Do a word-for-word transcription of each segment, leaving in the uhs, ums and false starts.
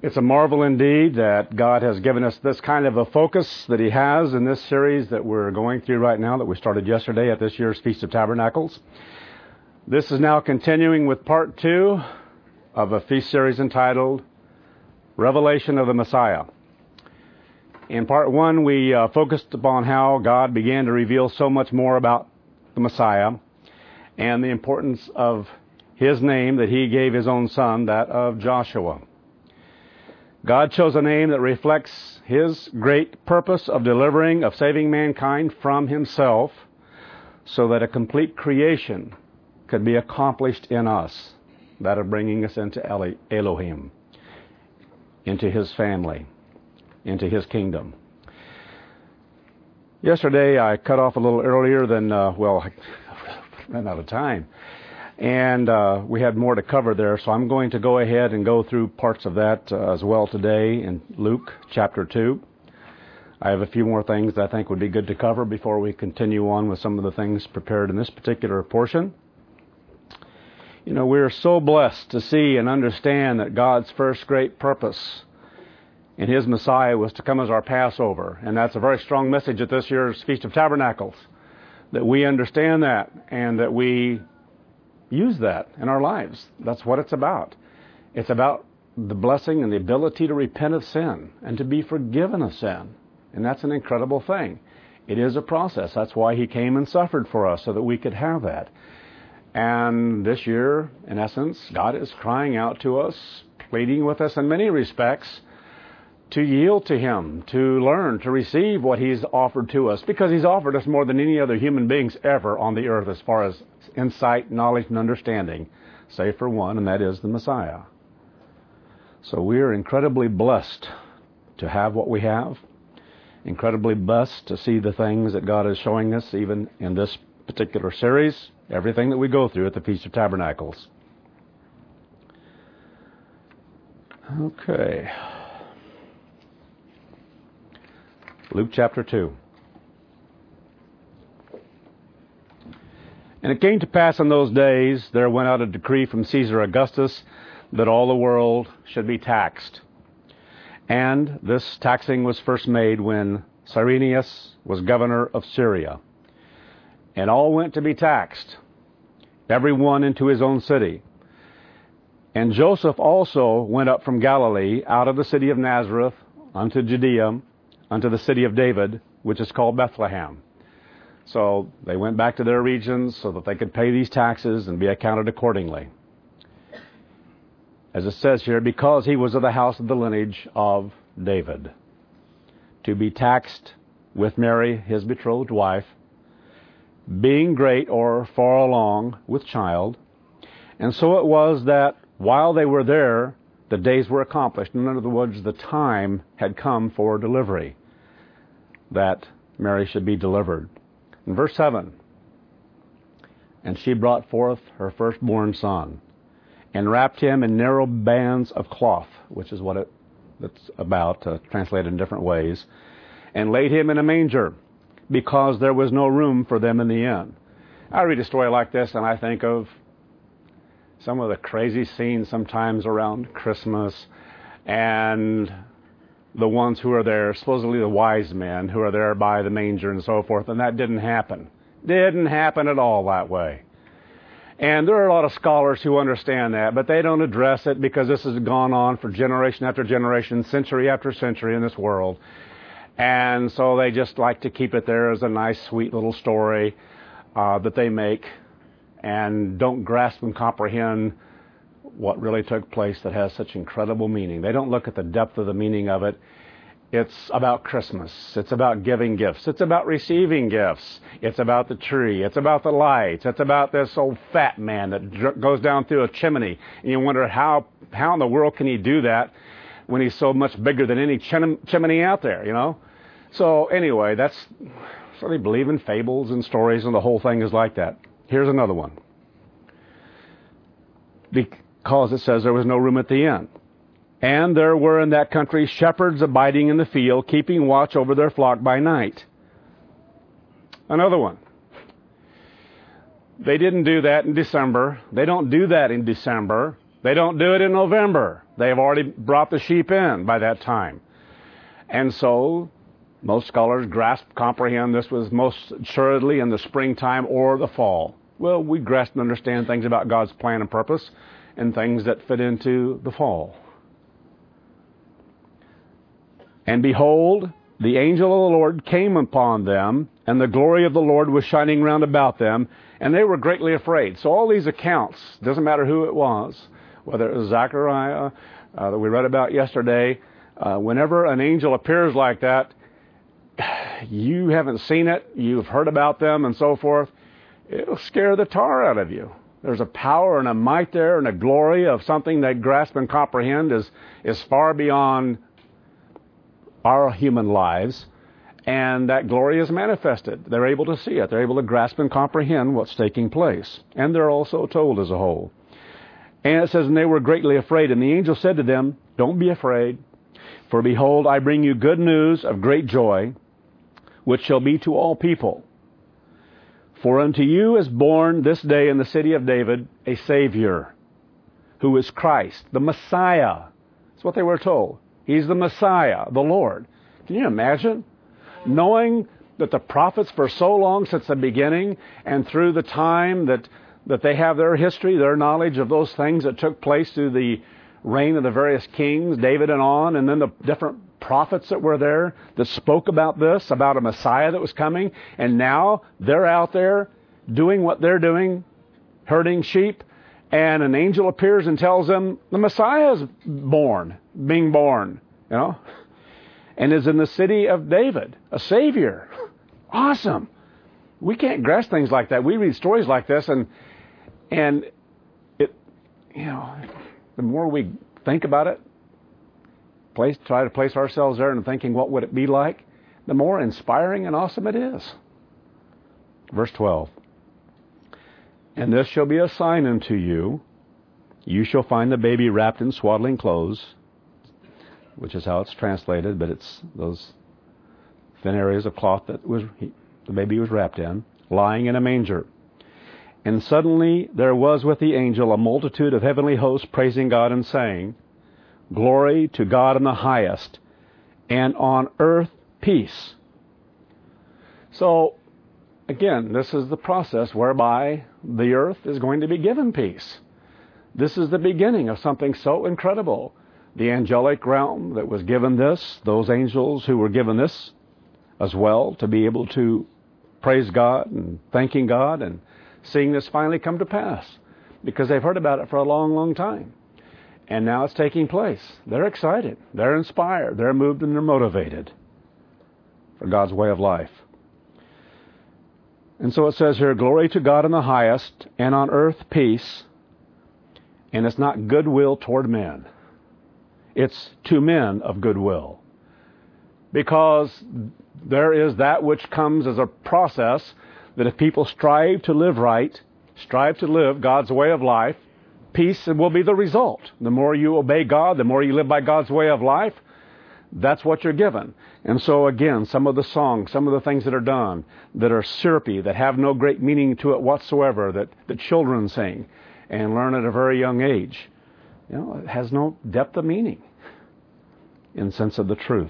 It's a marvel indeed that God has given us this kind of a focus that He has in this series that we're going through right now, that we started yesterday at this year's Feast of Tabernacles. This is now continuing with part two of a feast series entitled Revelation of the Messiah. In part one, we uh, focused upon how God began to reveal so much more about the Messiah and the importance of His name that He gave His own Son, that of Joshua. God chose a name that reflects His great purpose of delivering, of saving mankind from Himself, so that a complete creation could be accomplished in us, that of bringing us into Elohim, into His family, into His kingdom. Yesterday I cut off a little earlier than, uh, well, I ran out of time. And uh, we had more to cover there, so I'm going to go ahead and go through parts of that uh, as well today in Luke chapter two. I have a few more things that I think would be good to cover before we continue on with some of the things prepared in this particular portion. You know, we're so blessed to see and understand that God's first great purpose in His Messiah was to come as our Passover. And that's a very strong message at this year's Feast of Tabernacles, that we understand that and that we use that in our lives. That's what it's about. It's about the blessing and the ability to repent of sin and to be forgiven of sin. And that's an incredible thing. It is a process. That's why He came and suffered for us, so that we could have that. And this year, in essence, God is crying out to us, pleading with us in many respects, to yield to Him, to learn, to receive what He's offered to us, because He's offered us more than any other human beings ever on the earth as far as insight, knowledge, and understanding, save for one, and that is the Messiah. So we are incredibly blessed to have what we have, incredibly blessed to see the things that God is showing us, even in this particular series, everything that we go through at the Feast of Tabernacles. Okay. Luke chapter two. And it came to pass in those days, there went out a decree from Caesar Augustus that all the world should be taxed. And this taxing was first made when Cyrenius was governor of Syria. And all went to be taxed, every one into his own city. And Joseph also went up from Galilee, out of the city of Nazareth, unto Judea, unto the city of David, which is called Bethlehem. So they went back to their regions so that they could pay these taxes and be accounted accordingly. As it says here, because he was of the house of the lineage of David, to be taxed with Mary, his betrothed wife, being great or far along with child. And so it was that while they were there, the days were accomplished. In other words, the time had come for delivery, that Mary should be delivered. In verse seven, and she brought forth her firstborn son, and wrapped him in narrow bands of cloth, which is what it, it's about, uh, translated in different ways, and laid him in a manger, because there was no room for them in the inn. I read a story like this, and I think of some of the crazy scenes sometimes around Christmas, and the ones who are there, supposedly the wise men who are there by the manger and so forth, and that didn't happen. Didn't happen at all that way. And there are a lot of scholars who understand that, but they don't address it because this has gone on for generation after generation, century after century in this world. And so they just like to keep it there as a nice, sweet little story uh, that they make, and don't grasp and comprehend what really took place that has such incredible meaning. They don't look at the depth of the meaning of it. It's about Christmas. It's about giving gifts. It's about receiving gifts. It's about the tree. It's about the lights. It's about this old fat man that dr- goes down through a chimney. And you wonder how, how in the world can he do that when he's so much bigger than any chim- chimney out there, you know? So anyway, that's, so they believe in fables and stories, and the whole thing is like that. Here's another one. Because it says there was no room at the inn. And there were in that country shepherds abiding in the field, keeping watch over their flock by night. Another one. They didn't do that in December. They don't do that in December. They don't do it in November. They've already brought the sheep in by that time. And so most scholars grasp, comprehend this was most assuredly in the springtime or the fall. Well, we grasp and understand things about God's plan and purpose and things that fit into the fall. And behold, the angel of the Lord came upon them, and the glory of the Lord was shining round about them, and they were greatly afraid. So all these accounts, doesn't matter who it was, whether it was Zechariah uh, that we read about yesterday, uh, whenever an angel appears like that, you haven't seen it, you've heard about them and so forth, it'll scare the tar out of you. There's a power and a might there and a glory of something that grasp and comprehend is, is far beyond our human lives, and that glory is manifested. They're able to see it. They're able to grasp and comprehend what's taking place. And they're also told as a whole. And it says, and they were greatly afraid. And the angel said to them, don't be afraid, for behold, I bring you good news of great joy, which shall be to all people. For unto you is born this day in the city of David a Savior, who is Christ, the Messiah. That's what they were told. He's the Messiah, the Lord. Can you imagine? Knowing that the prophets for so long since the beginning and through the time that, that they have their history, their knowledge of those things that took place through the reign of the various kings, David and on, and then the different prophets that were there that spoke about this, about a Messiah that was coming, and now they're out there doing what they're doing, herding sheep, and an angel appears and tells them the Messiah is born, being born, you know, and is in the city of David, a Savior. Awesome. We can't grasp things like that. We read stories like this, and and it, you know, the more we think about it, place try to place ourselves there and thinking what would it be like, the more inspiring and awesome it is. Verse twelve. And this shall be a sign unto you. You shall find the baby wrapped in swaddling clothes, which is how it's translated, but it's those thin areas of cloth that was he, the baby was wrapped in, lying in a manger. And suddenly there was with the angel a multitude of heavenly hosts praising God and saying, Glory to God in the highest, and on earth peace. So, again, this is the process whereby the earth is going to be given peace. This is the beginning of something so incredible. The angelic realm that was given this, those angels who were given this as well, to be able to praise God and thanking God and seeing this finally come to pass, because they've heard about it for a long, long time. And now it's taking place. They're excited. They're inspired. They're moved and they're motivated for God's way of life. And so it says here, glory to God in the highest, and on earth peace. And it's not goodwill toward men. It's to men of goodwill. Because there is that which comes as a process that if people strive to live right, strive to live God's way of life, peace will be the result. The more you obey God, the more you live by God's way of life, that's what you're given. And so again, some of the songs, some of the things that are done that are syrupy, that have no great meaning to it whatsoever, that, that children sing and learn at a very young age, you know, it has no depth of meaning in sense of the truth.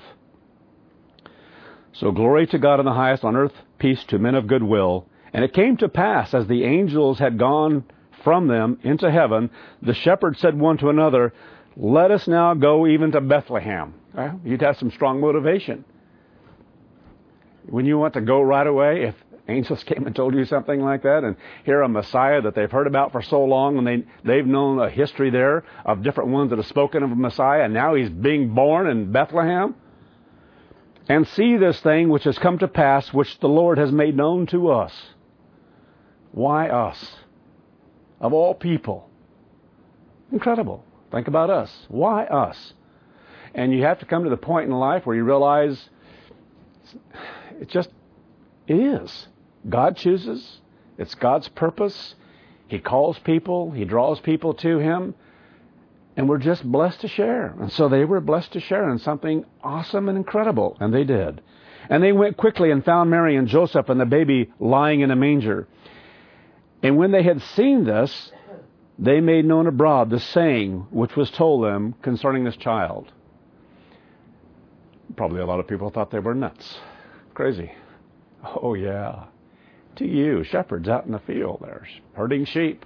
So glory to God in the highest, on earth peace to men of good will. And it came to pass, as the angels had gone from them into heaven, the shepherds said one to another, let us now go even to Bethlehem. Well, you'd have some strong motivation. When you want to go right away, if angels came and told you something like that, and hear a Messiah that they've heard about for so long, and they, they've known a history there of different ones that have spoken of a Messiah, and now he's being born in Bethlehem, and see this thing which has come to pass, which the Lord has made known to us. Why us? Of all people. Incredible. Think about us. Why us? And you have to come to the point in life where you realize it just it is. God chooses. It's God's purpose. He calls people. He draws people to Him. And we're just blessed to share. And so they were blessed to share in something awesome and incredible. And they did. And they went quickly and found Mary and Joseph and the baby lying in a manger. And when they had seen this, they made known abroad the saying which was told them concerning this child. Probably a lot of people thought they were nuts. Crazy. Oh, yeah. To you, shepherds out in the field there, herding sheep.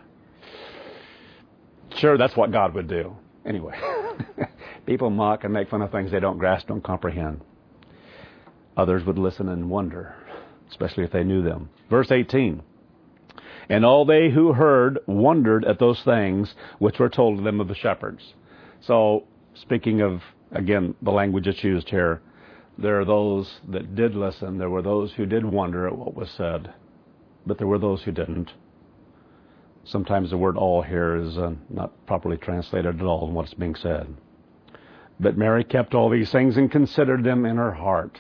Sure, that's what God would do. Anyway, people mock and make fun of things they don't grasp, don't comprehend. Others would listen and wonder, especially if they knew them. Verse eighteen. And all they who heard wondered at those things which were told to them of the shepherds. So, speaking of, again, the language that's used here, there are those that did listen. There were those who did wonder at what was said. But there were those who didn't. Sometimes the word all here is uh, not properly translated at all in what's being said. But Mary kept all these things and considered them in her heart.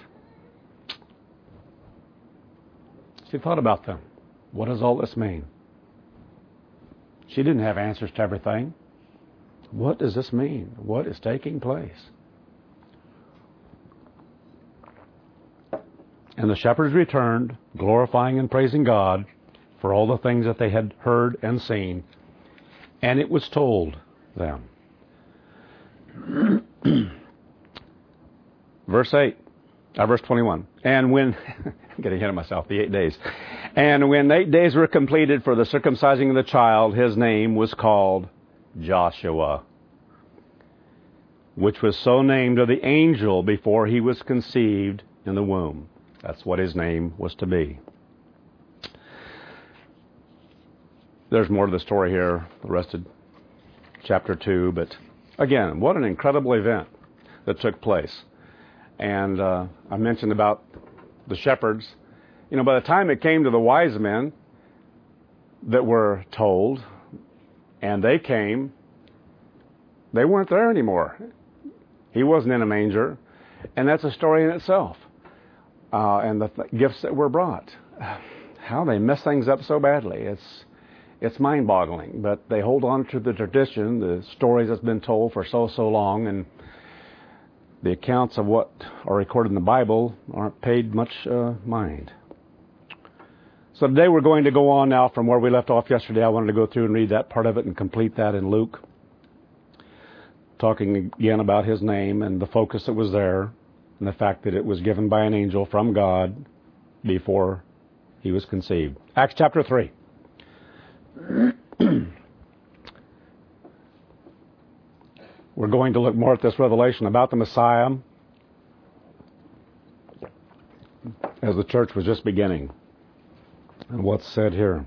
She thought about them. What does all this mean? She didn't have answers to everything. What does this mean? What is taking place? And the shepherds returned, glorifying and praising God for all the things that they had heard and seen. And it was told them. Verse eight, uh, verse twenty-one. And when, I'm getting ahead of myself, the eight days. And when eight days were completed for the circumcising of the child, his name was called Joshua, which was so named of the angel before he was conceived in the womb. That's what his name was to be. There's more to the story here, the rest of chapter two. But again, what an incredible event that took place. And uh, I mentioned about the shepherds. You know, by the time it came to the wise men that were told, and they came, they weren't there anymore. He wasn't in a manger. And that's a story in itself. Uh, and the th- gifts that were brought. How they mess things up so badly. It's it's mind-boggling. But they hold on to the tradition, the stories that's been told for so, so long, and the accounts of what are recorded in the Bible aren't paid much uh, mind. So today we're going to go on now from where we left off yesterday. I wanted to go through and read that part of it and complete that in Luke. Talking again about his name and the focus that was there. And the fact that it was given by an angel from God before he was conceived. Acts chapter three. We're going to look more at this revelation about the Messiah as the church was just beginning. And what's said here.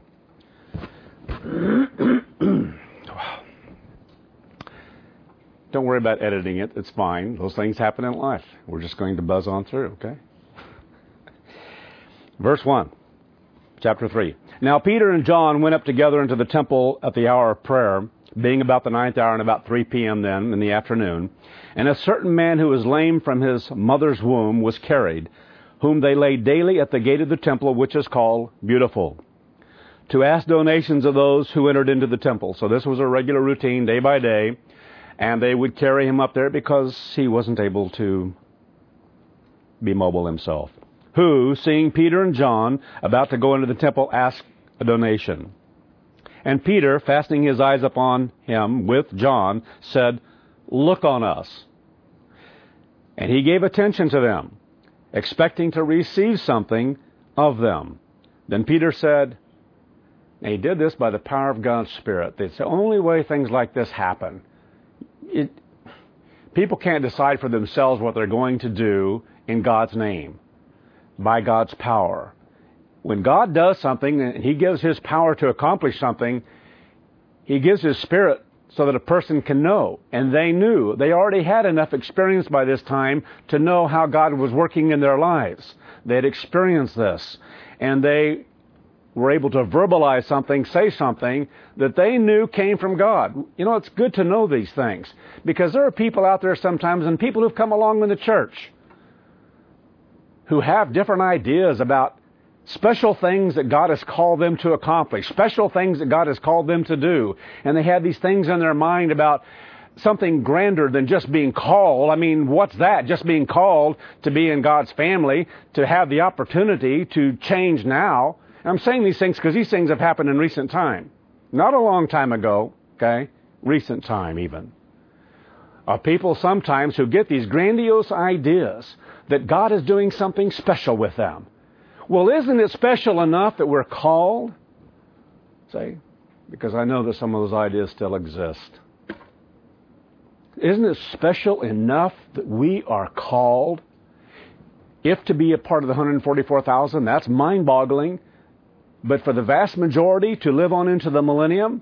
Don't worry about editing it. It's fine. Those things happen in life. We're just going to buzz on through, okay? Verse one, chapter three. Now Peter and John went up together into the temple at the hour of prayer, being about the ninth hour and about three p.m. then in the afternoon. And a certain man who was lame from his mother's womb was carried, whom they laid daily at the gate of the temple, which is called Beautiful, to ask donations of those who entered into the temple. So this was a regular routine, day by day. And they would carry him up there because he wasn't able to be mobile himself. Who, seeing Peter and John about to go into the temple, asked a donation. And Peter, fastening his eyes upon him with John, said, "Look on us." And he gave attention to them, expecting to receive something of them. Then Peter said, and he did this by the power of God's Spirit. It's the only way things like this happen. It, people can't decide for themselves what they're going to do in God's name, by God's power. When God does something, and he gives his power to accomplish something, he gives his Spirit so that a person can know. And they knew. They already had enough experience by this time to know how God was working in their lives. They had experienced this. And they were able to verbalize something, say something that they knew came from God. You know, it's good to know these things because there are people out there sometimes, and people who've come along in the church who have different ideas about special things that God has called them to accomplish, special things that God has called them to do. And they have these things in their mind about something grander than just being called. I mean, what's that? Just being called to be in God's family, to have the opportunity to change now. I'm saying these things because these things have happened in recent time. Not a long time ago, okay? Recent time even. Of people sometimes who get these grandiose ideas that God is doing something special with them. Well, isn't it special enough that we're called? Say, because I know that some of those ideas still exist. Isn't it special enough that we are called? If to be a part of the one hundred forty-four thousand, that's mind-boggling. But for the vast majority to live on into the millennium,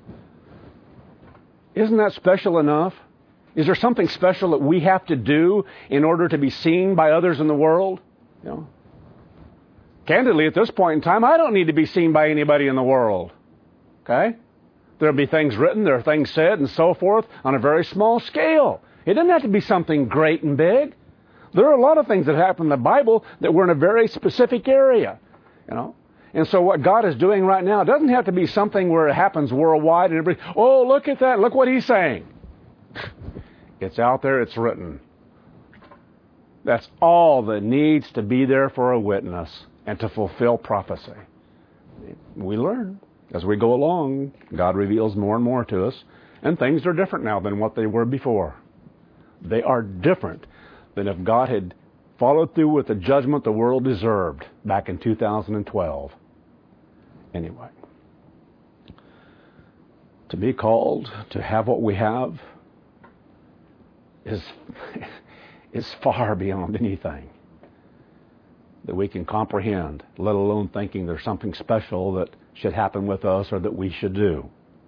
isn't that special enough? Is there something special that we have to do in order to be seen by others in the world? You know, candidly, at this point in time, I don't need to be seen by anybody in the world. Okay? There'll be things written, there are things said, and so forth on a very small scale. It doesn't have to be something great and big. There are a lot of things that happen in the Bible that were in a very specific area. You know? And so what God is doing right now doesn't have to be something where it happens worldwide and everybody, oh, look at that, look what he's saying. It's out there, it's written. That's all that needs to be there for a witness and to fulfill prophecy. We learn as we go along. God reveals more and more to us, and things are different now than what they were before. They are different than if God had followed through with the judgment the world deserved back in two thousand twelve. Anyway, to be called, to have what we have, is is far beyond anything that we can comprehend, let alone thinking there's something special that should happen with us or that we should do.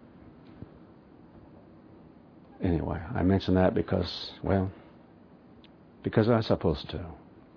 Anyway, I mention that because, well, because I'm supposed to.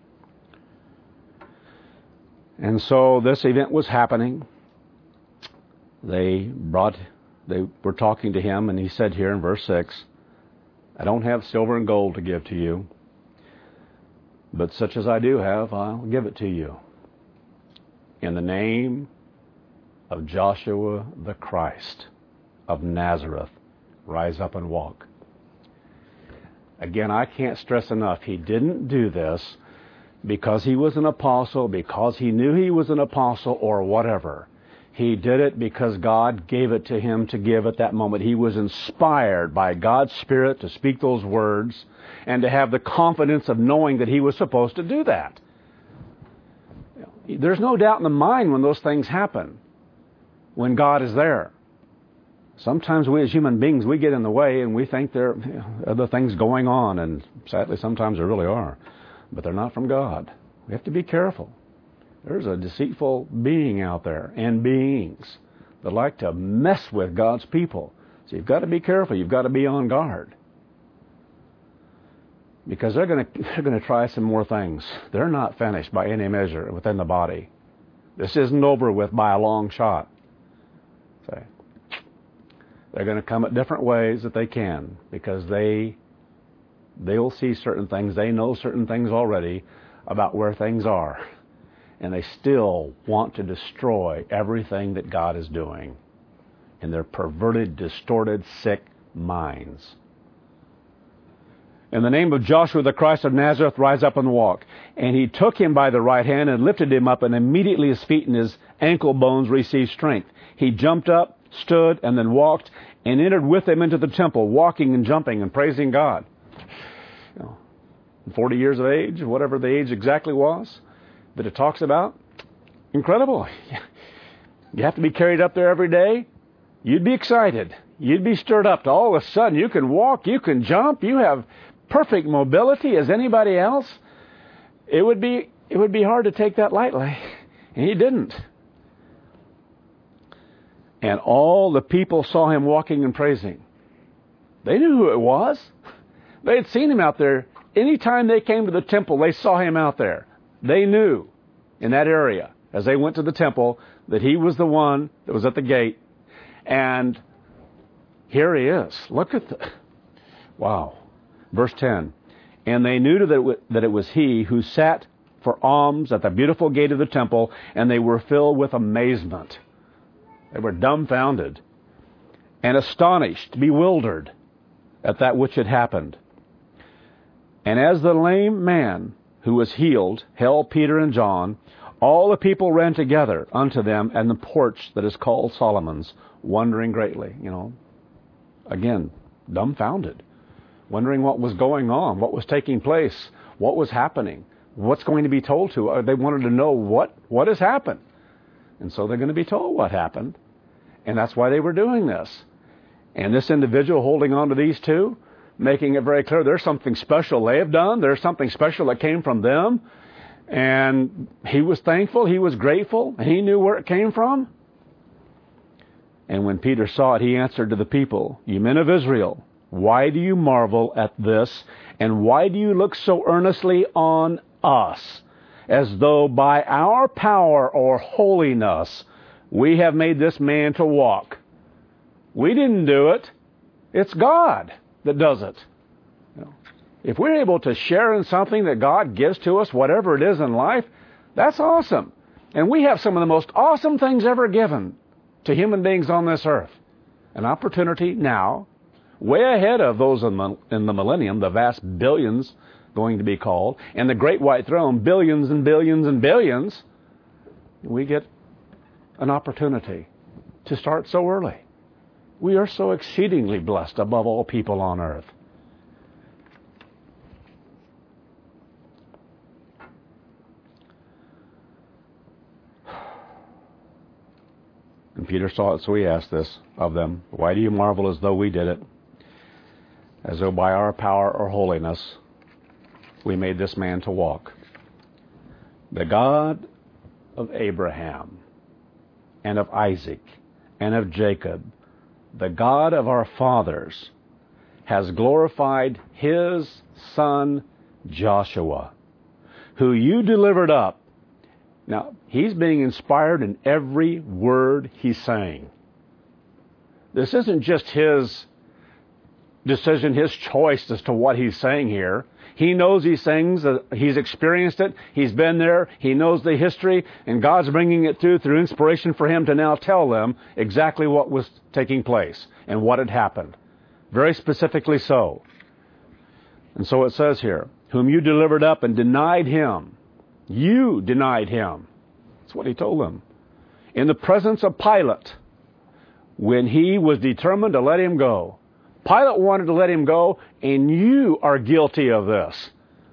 And so this event was happening. They brought, they were talking to him, and he said here in verse six, I don't have silver and gold to give to you, but such as I do have, I'll give it to you. In the name of Joshua the Christ of Nazareth, rise up and walk. Again, I can't stress enough, he didn't do this because he was an apostle, because he knew he was an apostle, or whatever. He did it because God gave it to him to give at that moment. He was inspired by God's Spirit to speak those words and to have the confidence of knowing that he was supposed to do that. There's no doubt in the mind when those things happen, when God is there. Sometimes we as human beings, we get in the way and we think there are other things going on, and sadly sometimes there really are. But they're not from God. We have to be careful. There's a deceitful being out there, and beings that like to mess with God's people. So you've got to be careful. You've got to be on guard. Because they're going to they're going to try some more things. They're not finished by any measure within the body. This isn't over with by a long shot. So they're going to come at different ways that they can, because they they will see certain things. They know certain things already about where things are. And they still want to destroy everything that God is doing in their perverted, distorted, sick minds. In the name of Joshua the Christ of Nazareth, rise up and walk. And he took him by the right hand and lifted him up, and immediately his feet and his ankle bones received strength. He jumped up, stood, and then walked, and entered with them into the temple, walking and jumping and praising God. You know, forty years of age, whatever the age exactly was that it talks about. Incredible. You have to be carried up there every day. You'd be excited. You'd be stirred up to all of a sudden you can walk, you can jump, you have perfect mobility as anybody else. It would be it would be hard to take that lightly. And he didn't. And all the people saw him walking and praising. They knew who it was. They had seen him out there. Anytime they came to the temple, they saw him out there. They knew in that area, as they went to the temple, that he was the one that was at the gate. And here he is. Look at the... Wow. Verse ten. And they knew that it was he who sat for alms at the beautiful gate of the temple, and they were filled with amazement. They were dumbfounded and astonished, bewildered at that which had happened. And as the lame man who was healed held Peter and John, all the people ran together unto them and the porch that is called Solomon's, wondering greatly. You know, again, dumbfounded, wondering what was going on, what was taking place, what was happening, what's going to be told to. Uh, they wanted to know what, what has happened. And so they're going to be told what happened. And that's why they were doing this. And this individual holding on to these two, making it very clear there's something special they have done. There's something special that came from them. And he was thankful. He was grateful. And he knew where it came from. And when Peter saw it, he answered to the people, "You men of Israel, why do you marvel at this? And why do you look so earnestly on us, as though by our power or holiness we have made this man to walk? We didn't do it. It's God that does it." You know, if we're able to share in something that God gives to us, whatever it is in life, that's awesome. And we have some of the most awesome things ever given to human beings on this earth. An opportunity now, way ahead of those in the, in the millennium, the vast billions going to be called, and the great white throne, billions and billions and billions. We get an opportunity to start so early. We are so exceedingly blessed above all people on earth. And Peter saw it, so he asked this of them, "Why do you marvel as though we did it? As though by our power or holiness we made this man to walk." The God of Abraham and of Isaac and of Jacob, the God of our fathers, has glorified his son Joshua, who you delivered up. Now, he's being inspired in every word he's saying. This isn't just his decision, his choice as to what he's saying here. He knows these things. Uh, he's experienced it. He's been there. He knows the history. And God's bringing it through through inspiration for him to now tell them exactly what was taking place and what had happened. Very specifically so. And so it says here, "Whom you delivered up and denied him." You denied him. That's what he told them. "In the presence of Pilate, when he was determined to let him go." Pilate wanted to let him go, and you are guilty of this.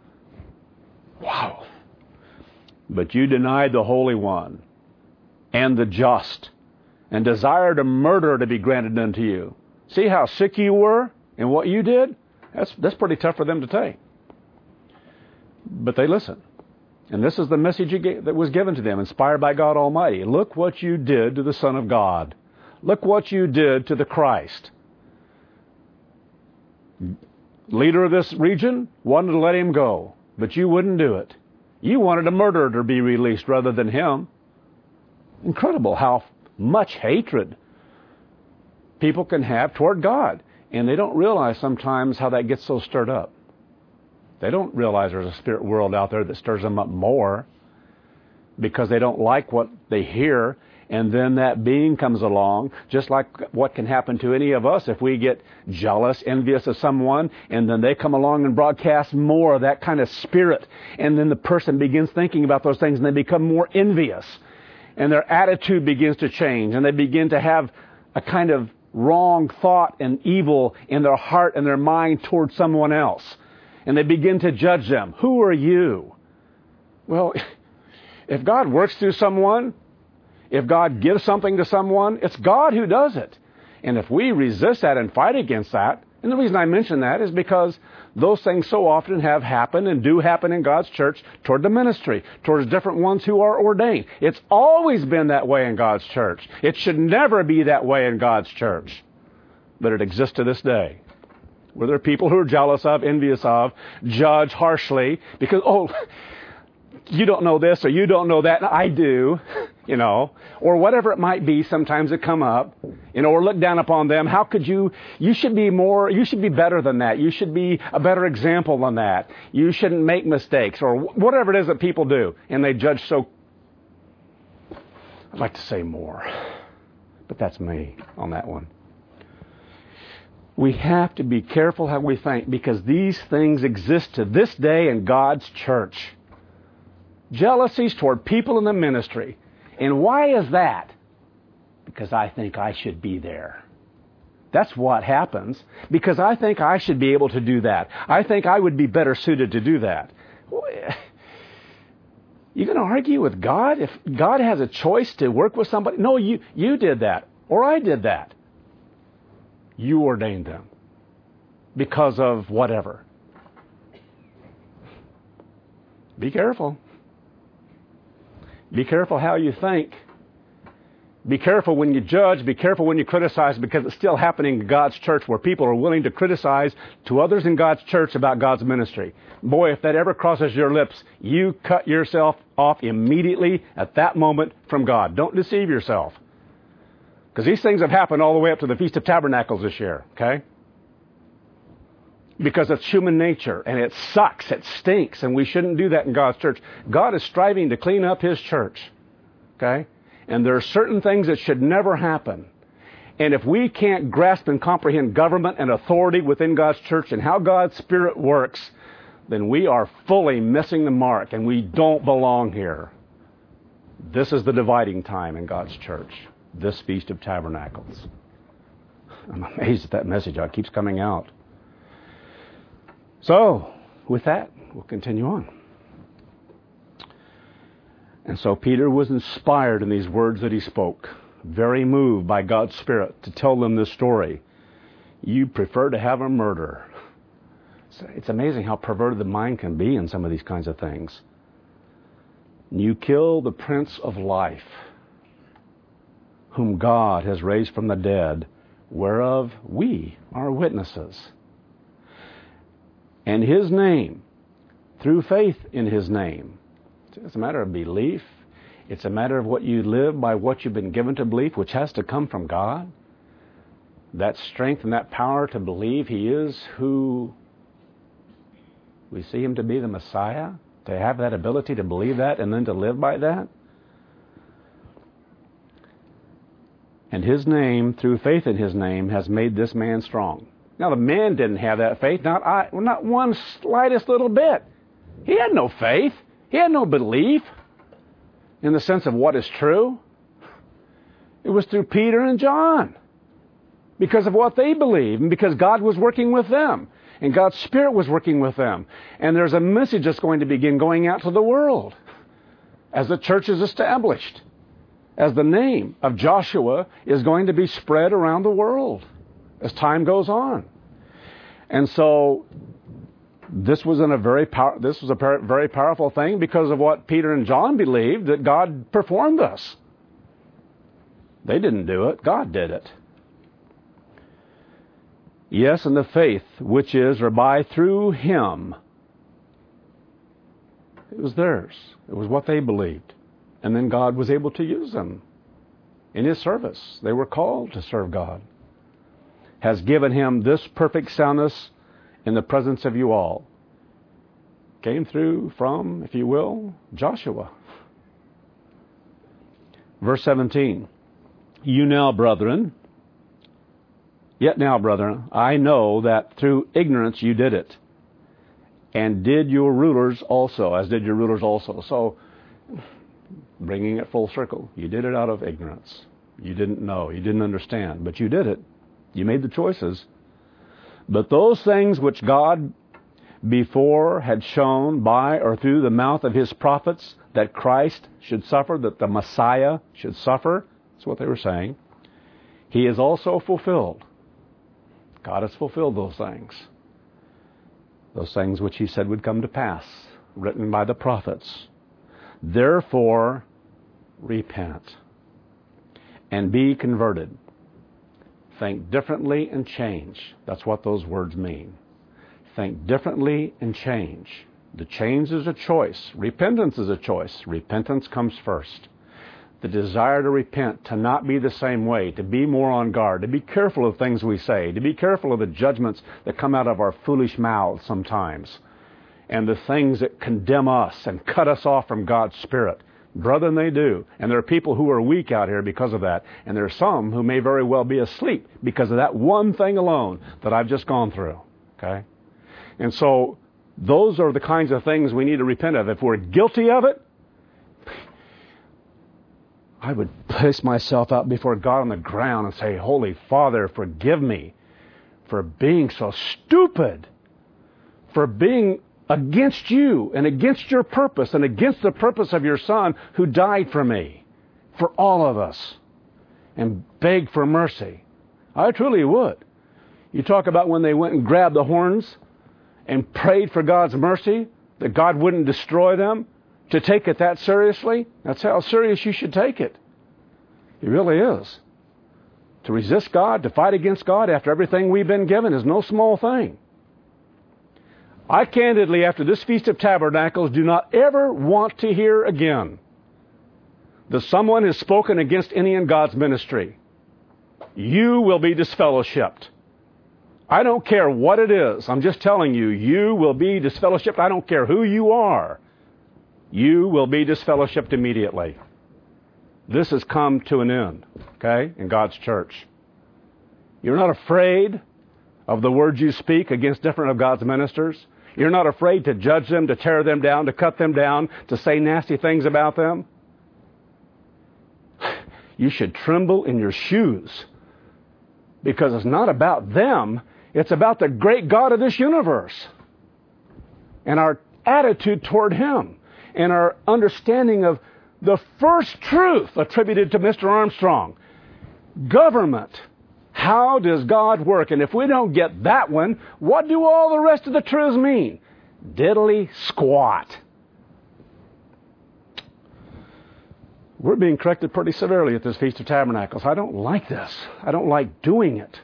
Wow. "But you denied the Holy One and the just, and desired a murderer to be granted unto you." See how sick you were and what you did? That's, that's pretty tough for them to take. But they listened. And this is the message that was given to them, inspired by God Almighty. Look what you did to the Son of God. Look what you did to the Christ. Leader of this region wanted to let him go, but you wouldn't do it. You wanted a murderer to be released rather than him. Incredible how much hatred people can have toward God. And they don't realize sometimes how that gets so stirred up. They don't realize there's a spirit world out there that stirs them up more because they don't like what they hear. And then that being comes along, just like what can happen to any of us if we get jealous, envious of someone, and then they come along and broadcast more of that kind of spirit. And then the person begins thinking about those things and they become more envious. And their attitude begins to change. And they begin to have a kind of wrong thought and evil in their heart and their mind towards someone else. And they begin to judge them. Who are you? Well, if God works through someone, if God gives something to someone, it's God who does it. And if we resist that and fight against that, and the reason I mention that is because those things so often have happened and do happen in God's church toward the ministry, towards different ones who are ordained. It's always been that way in God's church. It should never be that way in God's church. But it exists to this day, where there are people who are jealous of, envious of, judge harshly because, oh, you don't know this or you don't know that, and I do, you know, or whatever it might be. Sometimes it come up, you know, or look down upon them. How could you, you should be more, you should be better than that. You should be a better example than that. You shouldn't make mistakes or whatever it is that people do. And they judge so, I'd like to say more, but that's me on that one. We have to be careful how we think because these things exist to this day in God's church. Jealousies toward people in the ministry. And why is that? Because I think I should be there. That's what happens. Because I think I should be able to do that. I think I would be better suited to do that. You going to argue with God? If God has a choice to work with somebody? No, you, you did that. Or I did that. You ordained them. Because of whatever. Be careful. Be careful how you think. Be careful when you judge. Be careful when you criticize, because it's still happening in God's church where people are willing to criticize to others in God's church about God's ministry. Boy, if that ever crosses your lips, you cut yourself off immediately at that moment from God. Don't deceive yourself. Because these things have happened all the way up to the Feast of Tabernacles this year, okay? Because it's human nature, and it sucks, it stinks, and we shouldn't do that in God's church. God is striving to clean up His church, okay? And there are certain things that should never happen. And if we can't grasp and comprehend government and authority within God's church and how God's Spirit works, then we are fully missing the mark, and we don't belong here. This is the dividing time in God's church, this Feast of Tabernacles. I'm amazed at that message. It keeps coming out. So, with that, we'll continue on. And so Peter was inspired in these words that he spoke, very moved by God's Spirit to tell them this story. You prefer to have a murder. It's amazing how perverted the mind can be in some of these kinds of things. You kill the Prince of Life, whom God has raised from the dead, whereof we are witnesses. And His name, through faith in His name. It's a matter of belief. It's a matter of what you live by what you've been given to believe, which has to come from God. That strength and that power to believe He is who we see Him to be, the Messiah. To have that ability to believe that and then to live by that. And His name, through faith in His name, has made this man strong. Now, the man didn't have that faith, not I, well, not one slightest little bit. He had no faith. He had no belief in the sense of what is true. It was through Peter and John, because of what they believed, and because God was working with them, and God's Spirit was working with them. And there's a message that's going to begin going out to the world as the church is established, as the name of Joshua is going to be spread around the world as time goes on. And so this was in a very power, this was a very powerful thing because of what Peter and John believed, that God performed this. They didn't do it. God did it. Yes, and the faith which is, or by through Him, it was theirs. It was what they believed. And then God was able to use them in His service. They were called to serve God. Has given him this perfect soundness in the presence of you all. Came through from, if you will, Joshua. Verse seventeen. You now, brethren, yet now, brethren, I know that through ignorance you did it, and did your rulers also, as did your rulers also. So, bringing it full circle, you did it out of ignorance. You didn't know, you didn't understand, but you did it. You made the choices. But those things which God before had shown by or through the mouth of His prophets, that Christ should suffer, that the Messiah should suffer, that's what they were saying, He is also fulfilled. God has fulfilled those things. Those things which He said would come to pass, written by the prophets. Therefore, repent and be converted. Think differently and change. That's what those words mean. Think differently and change. The change is a choice. Repentance is a choice. Repentance comes first. The desire to repent, to not be the same way, to be more on guard, to be careful of things we say, to be careful of the judgments that come out of our foolish mouths sometimes, and the things that condemn us and cut us off from God's Spirit. Brethren, they do. And there are people who are weak out here because of that. And there are some who may very well be asleep because of that one thing alone that I've just gone through. Okay? And so those are the kinds of things we need to repent of. If we're guilty of it, I would place myself out before God on the ground and say, Holy Father, forgive me for being so stupid, for being against you and against your purpose and against the purpose of your Son who died for me, for all of us, and beg for mercy. I truly would. You talk about when they went and grabbed the horns and prayed for God's mercy, that God wouldn't destroy them, to take it that seriously. That's how serious you should take it. It really is. To resist God, to fight against God after everything we've been given is no small thing. I candidly, after this Feast of Tabernacles, do not ever want to hear again that someone has spoken against any in God's ministry. You will be disfellowshipped. I don't care what it is. I'm just telling you, you will be disfellowshipped. I don't care who you are. You will be disfellowshipped immediately. This has come to an end, okay, in God's church. You're not afraid of the words you speak against different of God's ministers. You're not afraid to judge them, to tear them down, to cut them down, to say nasty things about them. You should tremble in your shoes, because it's not about them. It's about the great God of this universe and our attitude toward Him and our understanding of the first truth attributed to Mister Armstrong. Government. How does God work? And if we don't get that one, what do all the rest of the truths mean? Diddly squat. We're being corrected pretty severely at this Feast of Tabernacles. I don't like this. I don't like doing it.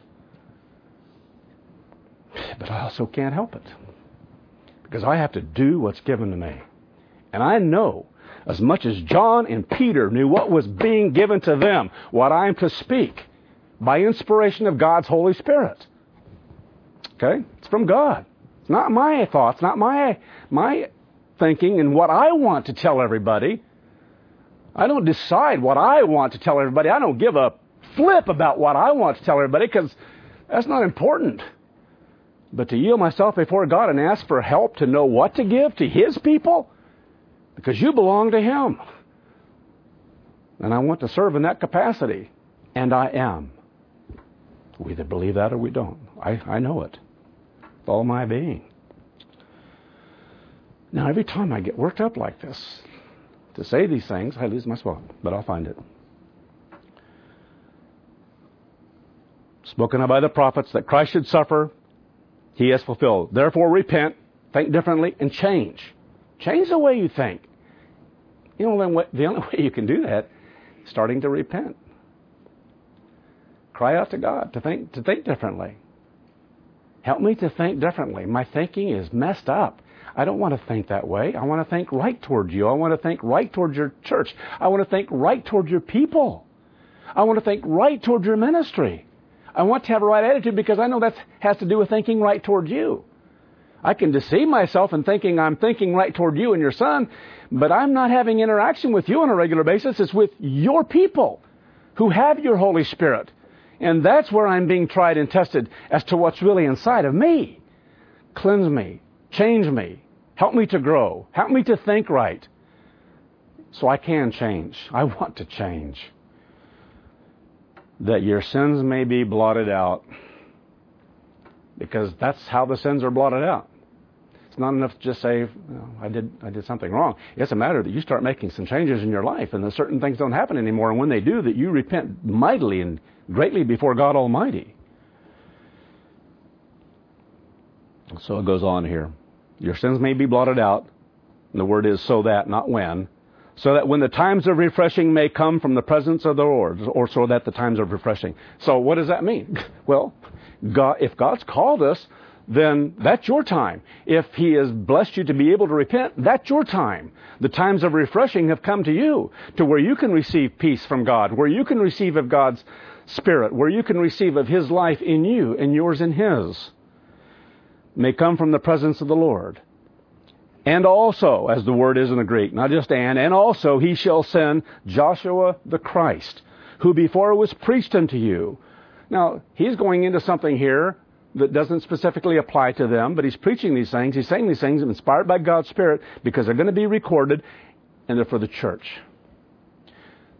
But I also can't help it, because I have to do what's given to me. And I know, as much as John and Peter knew what was being given to them, what I am to speak by inspiration of God's Holy Spirit. Okay? It's from God. It's not my thoughts, not my my thinking and what I want to tell everybody. I don't decide what I want to tell everybody. I don't give a flip about what I want to tell everybody, because that's not important. But to yield myself before God and ask for help to know what to give to His people, because you belong to Him. And I want to serve in that capacity. And I am. We either believe that or we don't. I, I know it. With all my being. Now, every time I get worked up like this, to say these things, I lose my spot. But I'll find it. Spoken of by the prophets that Christ should suffer, He has fulfilled. Therefore repent, think differently, and change. Change the way you think. You know, the only way you can do that is starting to repent. Cry out to God to think to think differently. Help me to think differently. My thinking is messed up. I don't want to think that way. I want to think right towards you. I want to think right towards your church. I want to think right towards your people. I want to think right towards your ministry. I want to have a right attitude, because I know that has to do with thinking right towards you. I can deceive myself in thinking I'm thinking right toward you and your Son, but I'm not having interaction with you on a regular basis. It's with your people who have your Holy Spirit. And that's where I'm being tried and tested as to what's really inside of me. Cleanse me. Change me. Help me to grow. Help me to think right. So I can change. I want to change. That your sins may be blotted out. Because that's how the sins are blotted out. It's not enough to just say, oh, I did I did something wrong. It's a matter that you start making some changes in your life, and that certain things don't happen anymore. And when they do, that you repent mightily and greatly before God Almighty. So it goes on here. Your sins may be blotted out. And the word is so that, not when. So that when the times of refreshing may come from the presence of the Lord, or so that the times of refreshing. So what does that mean? Well, God, if God's called us, then that's your time. If He has blessed you to be able to repent, that's your time. The times of refreshing have come to you, to where you can receive peace from God, where you can receive of God's Spirit, where you can receive of His life in you and yours in His. May come from the presence of the Lord. And also, as the word is in the Greek, not just and, and also He shall send Joshua the Christ, who before was preached unto you. Now, He's going into something here that doesn't specifically apply to them, but He's preaching these things. He's saying these things inspired by God's Spirit, because they're going to be recorded, and they're for the church.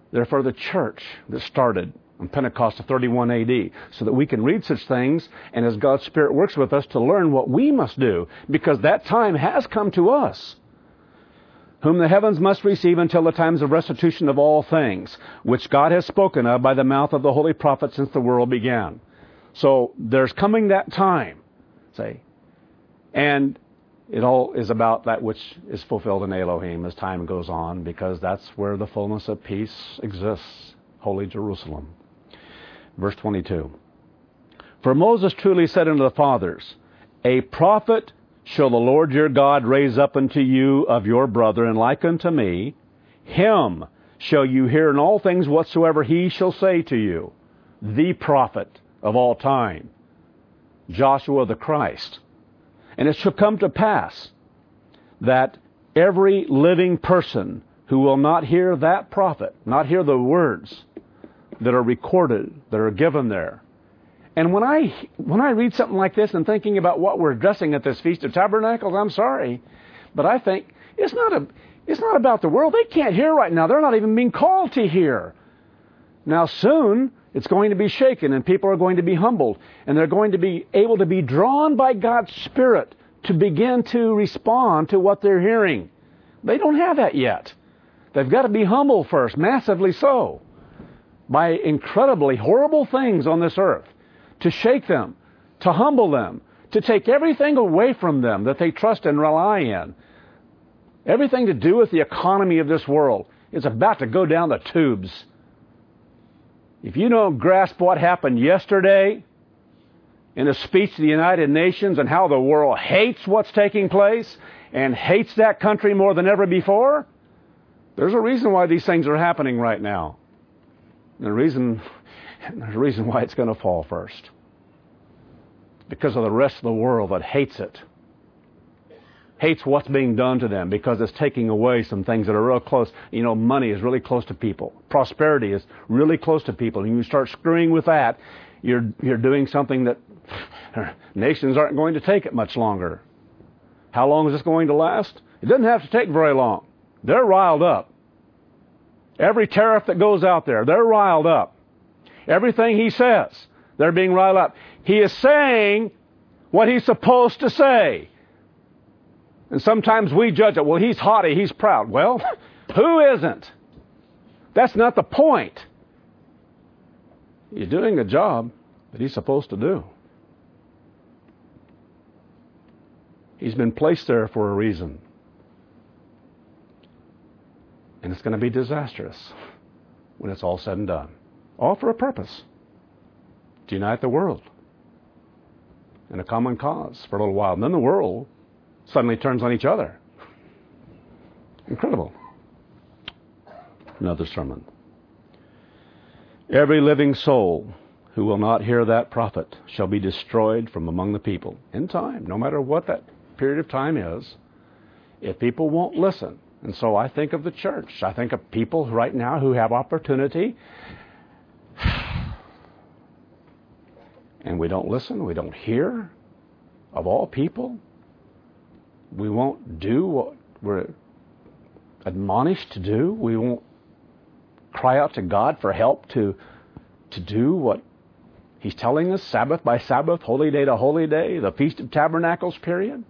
They're for the church that started on Pentecost of thirty-one A D, so that we can read such things, and as God's Spirit works with us, to learn what we must do, because that time has come to us. Whom the heavens must receive until the times of restitution of all things, which God has spoken of by the mouth of the holy prophets since the world began. So there's coming that time, say, and it all is about that which is fulfilled in Elohim as time goes on, because that's where the fullness of peace exists, holy Jerusalem. Verse twenty-two. For Moses truly said unto the fathers, a prophet shall the Lord your God raise up unto you of your brethren like unto me. Him shall you hear in all things whatsoever he shall say to you. The prophet of all time, Joshua the Christ. And it shall come to pass that every living person who will not hear that prophet, not hear the words that are recorded, that are given there. And when I when I read something like this and thinking about what we're addressing at this Feast of Tabernacles, I'm sorry, but I think it's not a it's not about the world. They can't hear right now. They're not even being called to hear. Now soon it's going to be shaken, and people are going to be humbled, and they're going to be able to be drawn by God's Spirit to begin to respond to what they're hearing. They don't have that yet. They've got to be humbled first, massively so, by incredibly horrible things on this earth, to shake them, to humble them, to take everything away from them that they trust and rely in. Everything to do with the economy of this world is about to go down the tubes. If you don't grasp what happened yesterday in a speech to the United Nations and how the world hates what's taking place and hates that country more than ever before, there's a reason why these things are happening right now. And the reason, there's a reason why it's going to fall first. Because of the rest of the world that hates it. Hates what's being done to them because it's taking away some things that are real close. You know, money is really close to people. Prosperity is really close to people. And you start screwing with that, you're you're doing something that nations aren't going to take it much longer. How long is this going to last? It doesn't have to take very long. They're riled up. Every tariff that goes out there, they're riled up. Everything he says, they're being riled up. He is saying what he's supposed to say. And sometimes we judge it. Well, he's haughty, he's proud. Well, who isn't? That's not the point. He's doing a job that he's supposed to do. He's been placed there for a reason. And it's going to be disastrous when it's all said and done. All for a purpose. To unite the world in a common cause for a little while. And then the world suddenly turns on each other. Incredible. Another sermon. Every living soul who will not hear that prophet shall be destroyed from among the people. In time, no matter what that period of time is, if people won't listen. And so I think of the church. I think of people right now who have opportunity. And we don't listen, we don't hear. Of all people, we won't do what we're admonished to do. We won't cry out to God for help to, to do what He's telling us, Sabbath by Sabbath, holy day to holy day, the Feast of Tabernacles period.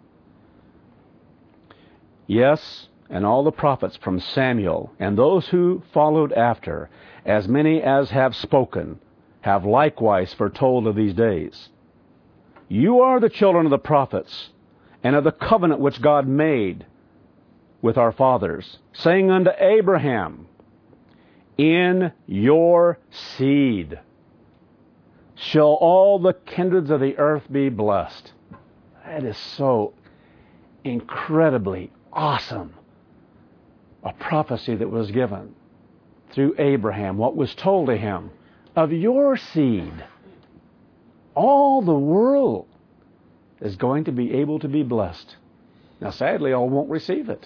Yes, and all the prophets from Samuel and those who followed after, as many as have spoken, have likewise foretold of these days. You are the children of the prophets, and of the covenant which God made with our fathers, saying unto Abraham, in your seed shall all the kindreds of the earth be blessed. That is so incredibly awesome. A prophecy that was given through Abraham, what was told to him, of your seed, all the world is going to be able to be blessed. Now, sadly, all won't receive it.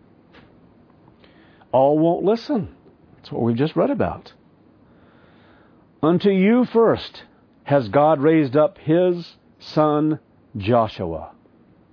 All won't listen. That's what we've just read about. Unto you first has God raised up His son Joshua,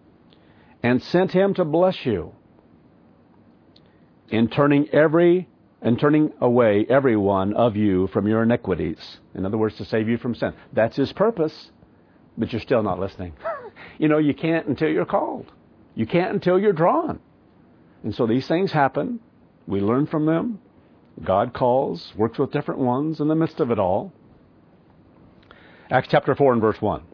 and sent him to bless you, in turning every and turning away every one of you from your iniquities. In other words, to save you from sin. That's his purpose, but you're still not listening. You know, you can't until you're called. You can't until you're drawn. And so these things happen. We learn from them. God calls, works with different ones in the midst of it all. Acts chapter four and verse one.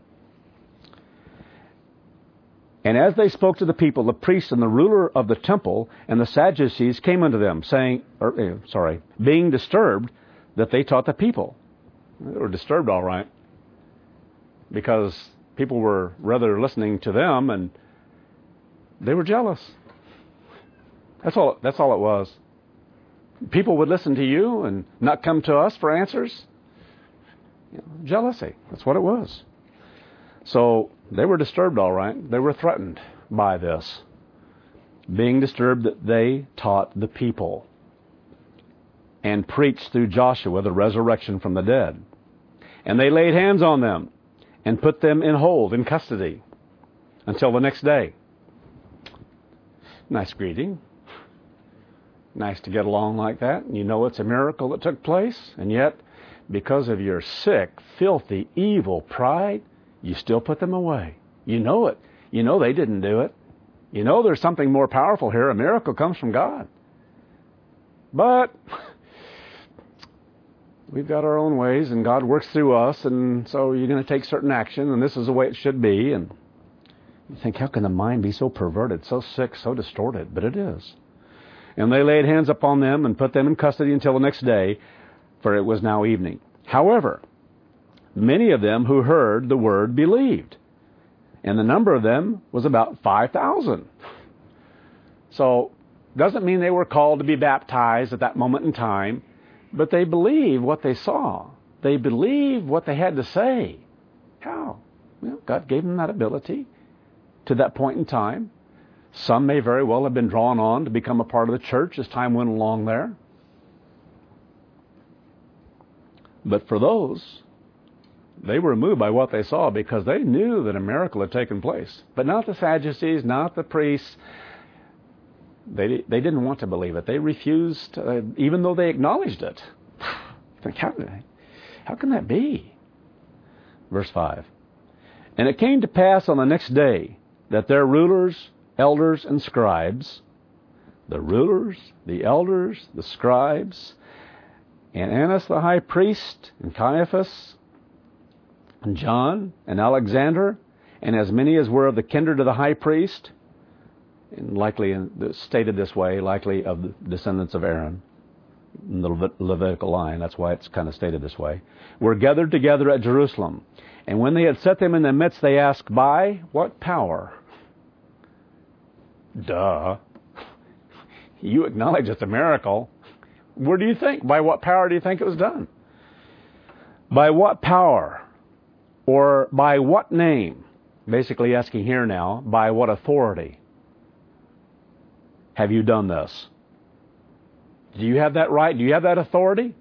And as they spoke to the people, the priests and the ruler of the temple and the Sadducees came unto them, saying, or, eh, sorry, being disturbed that they taught the people. They were disturbed, all right, because people were rather listening to them, and they were jealous. That's all. That's all it was. People would listen to you and not come to us for answers. You know, jealousy. That's what it was. So they were disturbed, all right. They were threatened by this, being disturbed that they taught the people and preached through Joshua the resurrection from the dead. And they laid hands on them and put them in hold, in custody, until the next day. Nice greeting. Nice to get along like that. You know it's a miracle that took place. And yet, because of your sick, filthy, evil pride, you still put them away. You know it. You know they didn't do it. You know there's something more powerful here. A miracle comes from God. But we've got our own ways, and God works through us, and so you're going to take certain action, and this is the way it should be. And you think, how can the mind be so perverted, so sick, so distorted? But it is. And they laid hands upon them and put them in custody until the next day, for it was now evening. However, many of them who heard the word believed, and the number of them was about five thousand. So, doesn't mean they were called to be baptized at that moment in time, but they believed what they saw. They believed what they had to say. How? Well, God gave them that ability to that point in time. Some may very well have been drawn on to become a part of the church as time went along there. But for those, they were moved by what they saw because they knew that a miracle had taken place. But not the Sadducees, not the priests. They they didn't want to believe it. They refused, uh, even though they acknowledged it. Think, how, how can that be? Verse five. And it came to pass on the next day that their rulers, elders, and scribes, the rulers, the elders, the scribes, and Annas the high priest, and Caiaphas, and John, and Alexander, and as many as were of the kindred of the high priest, and likely in, stated this way, likely of the descendants of Aaron, in the Levit- Levitical line, that's why it's kind of stated this way, were gathered together at Jerusalem. And when they had set them in the midst, they asked, by what power? Duh. You acknowledge it's a miracle. Where do you think? By what power do you think it was done? By what power? Or by what name? Basically asking here now, by what authority have you done this? Do you have that right? Do you have that authority?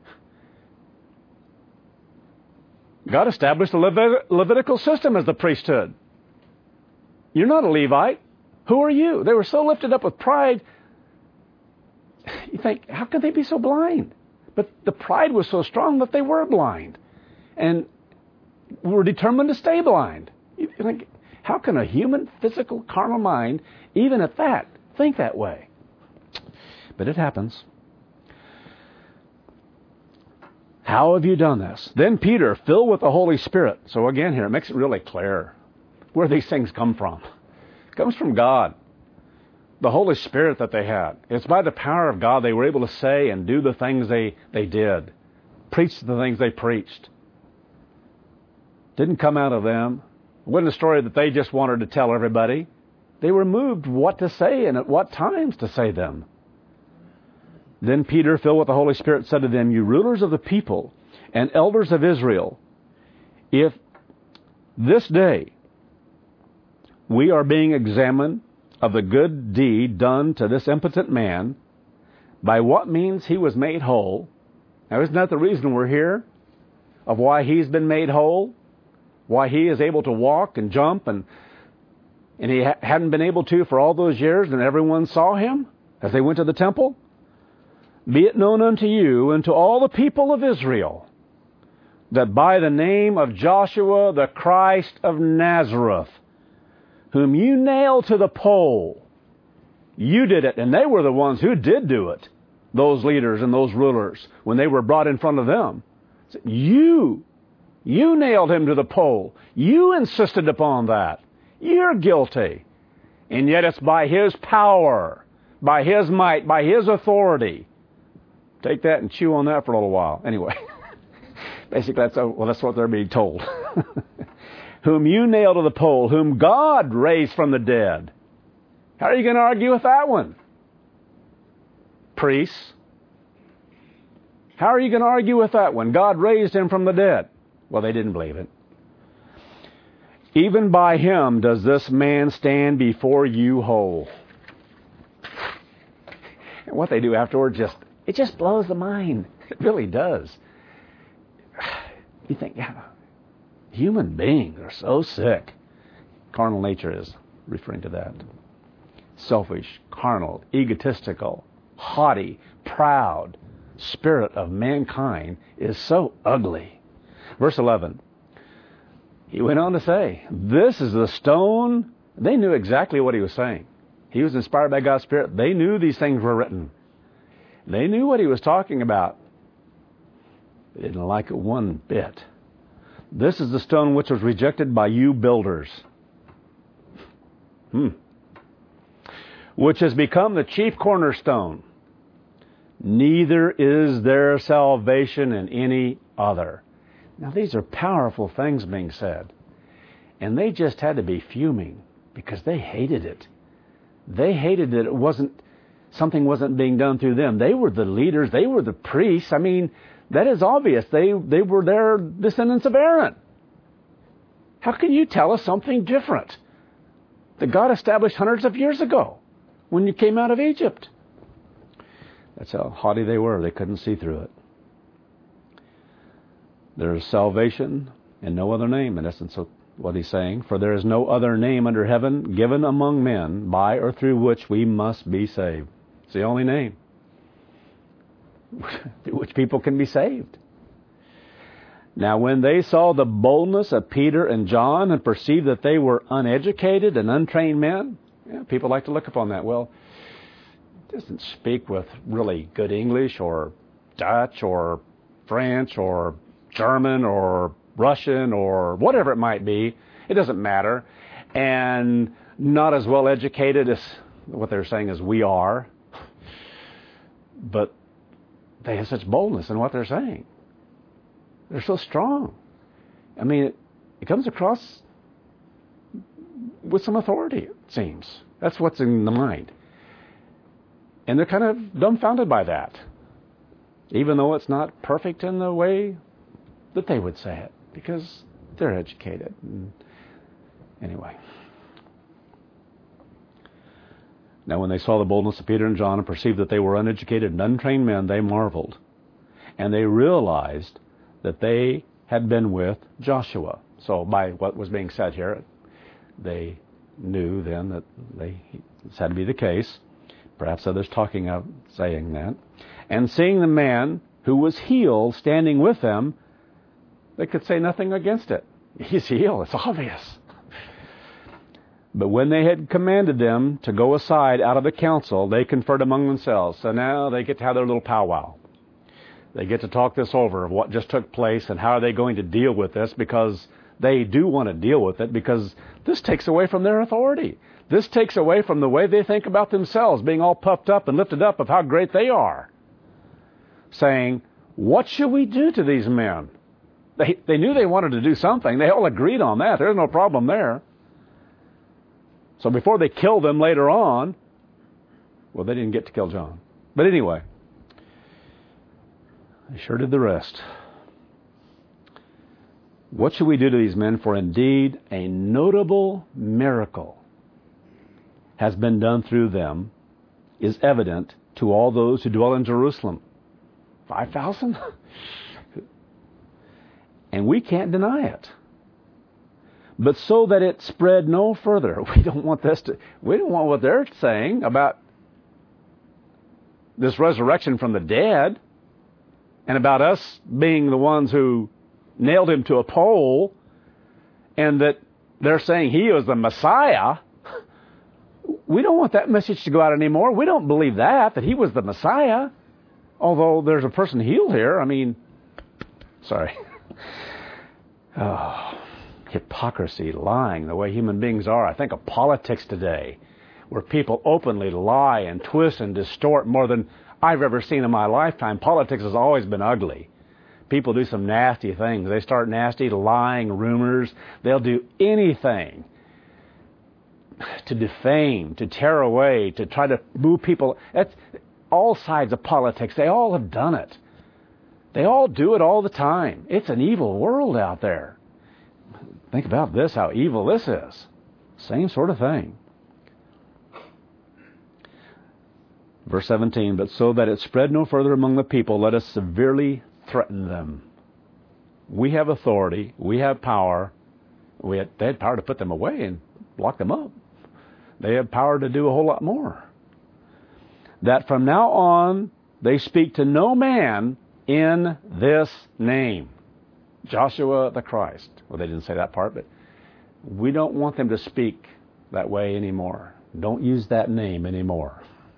God established a Levit- Levitical system as the priesthood. You're not a Levite. Who are you? They were so lifted up with pride. You think, how could they be so blind? But the pride was so strong that they were blind and were determined to stay blind. You think, how can a human, physical, carnal mind, even at that, think that way? But it happens. How have you done this? Then Peter, filled with the Holy Spirit. So again here, it makes it really clear where these things come from. It comes from God. The Holy Spirit that they had. It's by the power of God they were able to say and do the things they, they did. Preach the things they preached. Didn't come out of them. It wasn't a story that they just wanted to tell everybody. They were moved what to say and at what times to say them. Then Peter, filled with the Holy Spirit, said to them, you rulers of the people and elders of Israel, if this day we are being examined of the good deed done to this impotent man, by what means he was made whole. Now, isn't that the reason we're here? Of why he's been made whole? Why he is able to walk and jump and and he ha- hadn't been able to for all those years and everyone saw him as they went to the temple? be it known unto you and to all the people of Israel, that by the name of Joshua the Christ of Nazareth, whom you nailed to the pole, you did it, and they were the ones who did do it, those leaders and those rulers, when they were brought in front of them. You, you nailed him to the pole. You insisted upon that. You're guilty. And yet it's by his power, by his might, by his authority. Take that and chew on that for a little while. Anyway, basically that's, well, that's what they're being told. Whom you nailed to the pole, whom God raised from the dead. How are you going to argue with that one? Priests. How are you going to argue with that one? God raised him from the dead. Well, they didn't believe it. Even by him does this man stand before you whole. And what they do afterward, just it just blows the mind. It really does. You think, yeah, human beings are so sick. Carnal nature is referring to that. Selfish, carnal, egotistical, haughty, proud spirit of mankind is so ugly. Verse eleven. He went on to say, this is the stone. They knew exactly what he was saying. He was inspired by God's Spirit. They knew these things were written. They knew what he was talking about. They didn't like it one bit. This is the stone which was rejected by you builders. Hmm. Which has become the chief cornerstone. Neither is there salvation in any other. Now, these are powerful things being said. And they just had to be fuming because they hated it. They hated that it wasn't, something wasn't being done through them. They were the leaders. They were the priests. I mean, that is obvious. They, they were their descendants of Aaron. How can you tell us something different that God established hundreds of years ago when you came out of Egypt? That's how haughty they were. They couldn't see through it. There is salvation in no other name, in essence of what he's saying. For there is no other name under heaven given among men by or through which we must be saved. It's the only name through which people can be saved. Now when they saw the boldness of Peter and John and perceived that they were uneducated and untrained men, yeah, people like to look upon that. Well, it doesn't speak with really good English or Dutch or French or German or Russian or whatever it might be. It doesn't matter. And not as well educated as what they're saying as we are. But they have such boldness in what they're saying. They're so strong. I mean, it, it comes across with some authority, it seems. That's what's in the mind. And they're kind of dumbfounded by that. Even though it's not perfect in the way that they would say it, because they're educated. And anyway. Now when they saw the boldness of Peter and John and perceived that they were uneducated and untrained men, they marveled. And they realized that they had been with Joshua. So by what was being said here, they knew then that they, this had to be the case. Perhaps others talking of saying that. And seeing the man who was healed standing with them, they could say nothing against it. He's healed. It's obvious. But when they had commanded them to go aside out of the council, they conferred among themselves. So now they get to have their little powwow. They get to talk this over of what just took place and how are they going to deal with this, because they do want to deal with it, because this takes away from their authority. This takes away from the way they think about themselves, being all puffed up and lifted up of how great they are. Saying, what should we do to these men? They, they knew they wanted to do something. They all agreed on that. There's no problem there. So before they killed them later on, well, they didn't get to kill John. But anyway, they sure did the rest. What should we do to these men? For indeed a notable miracle has been done through them, is evident to all those who dwell in Jerusalem. Five thousand? And we can't deny it. But so that it spread no further. We don't want this to, we don't want what they're saying about this resurrection from the dead and about us being the ones who nailed him to a pole, and that they're saying he was the Messiah. We don't want that message to go out anymore. We don't believe that, that he was the Messiah. Although there's a person healed here. I mean, sorry. Oh, hypocrisy, lying, the way human beings are. I think of politics today, where people openly lie and twist and distort more than I've ever seen in my lifetime. Politics has always been ugly. People do some nasty things. They start nasty, lying, rumors. They'll do anything to defame, to tear away, to try to move people. That's all sides of politics. They all have done it. They all do it all the time. It's an evil world out there. Think about this, how evil this is. Same sort of thing. Verse seventeen, but so that it spread no further among the people, let us severely threaten them. We have authority. We have power. We had, they had power to put them away and lock them up. They have power to do a whole lot more. That from now on they speak to no man in this name. Joshua the Christ. Well, they didn't say that part, but we don't want them to speak that way anymore. Don't use that name anymore.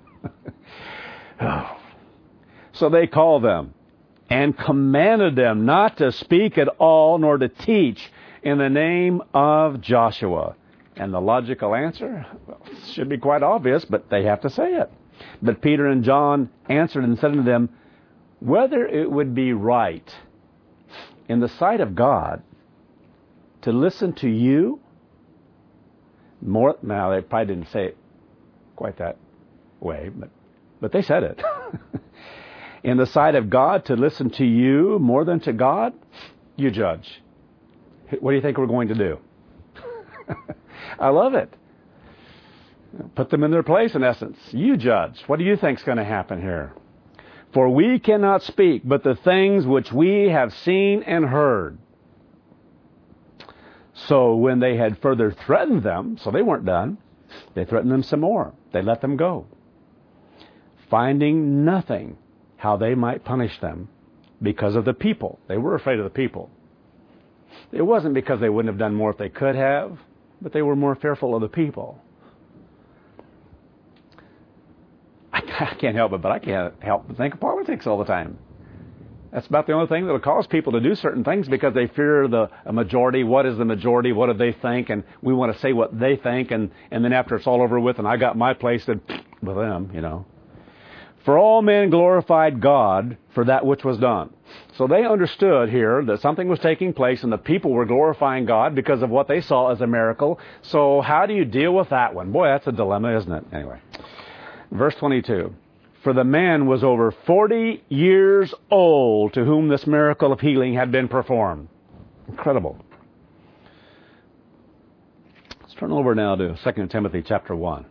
Oh. So they called them and commanded them not to speak at all nor to teach in the name of Joshua. And the logical answer, well, should be quite obvious, but they have to say it. But Peter and John answered and said unto them, whether it would be right in the sight of God to listen to you more. Now, they probably didn't say it quite that way, but, but they said it. In the sight of God to listen to you more than to God, you judge. What do you think we're going to do? I love it. Put them in their place, in essence. You judge. What do you think is going to happen here? For we cannot speak but the things which we have seen and heard. So when they had further threatened them, so they weren't done, they threatened them some more. They let them go, finding nothing how they might punish them because of the people. They were afraid of the people. It wasn't because they wouldn't have done more if they could have, but they were more fearful of the people. I can't help it, but I can't help but think of politics all the time. That's about the only thing that will cause people to do certain things, because they fear the a majority. What is the majority? What do they think? And we want to say what they think, and, and then after it's all over with and I got my place, then with them, you know. For all men glorified God for that which was done. So they understood here that something was taking place and the people were glorifying God because of what they saw as a miracle. So how do you deal with that one? Boy, that's a dilemma, isn't it? Anyway. Verse twenty-two, for the man was over forty years old to whom this miracle of healing had been performed. Incredible. Let's turn over now to Second Timothy chapter one.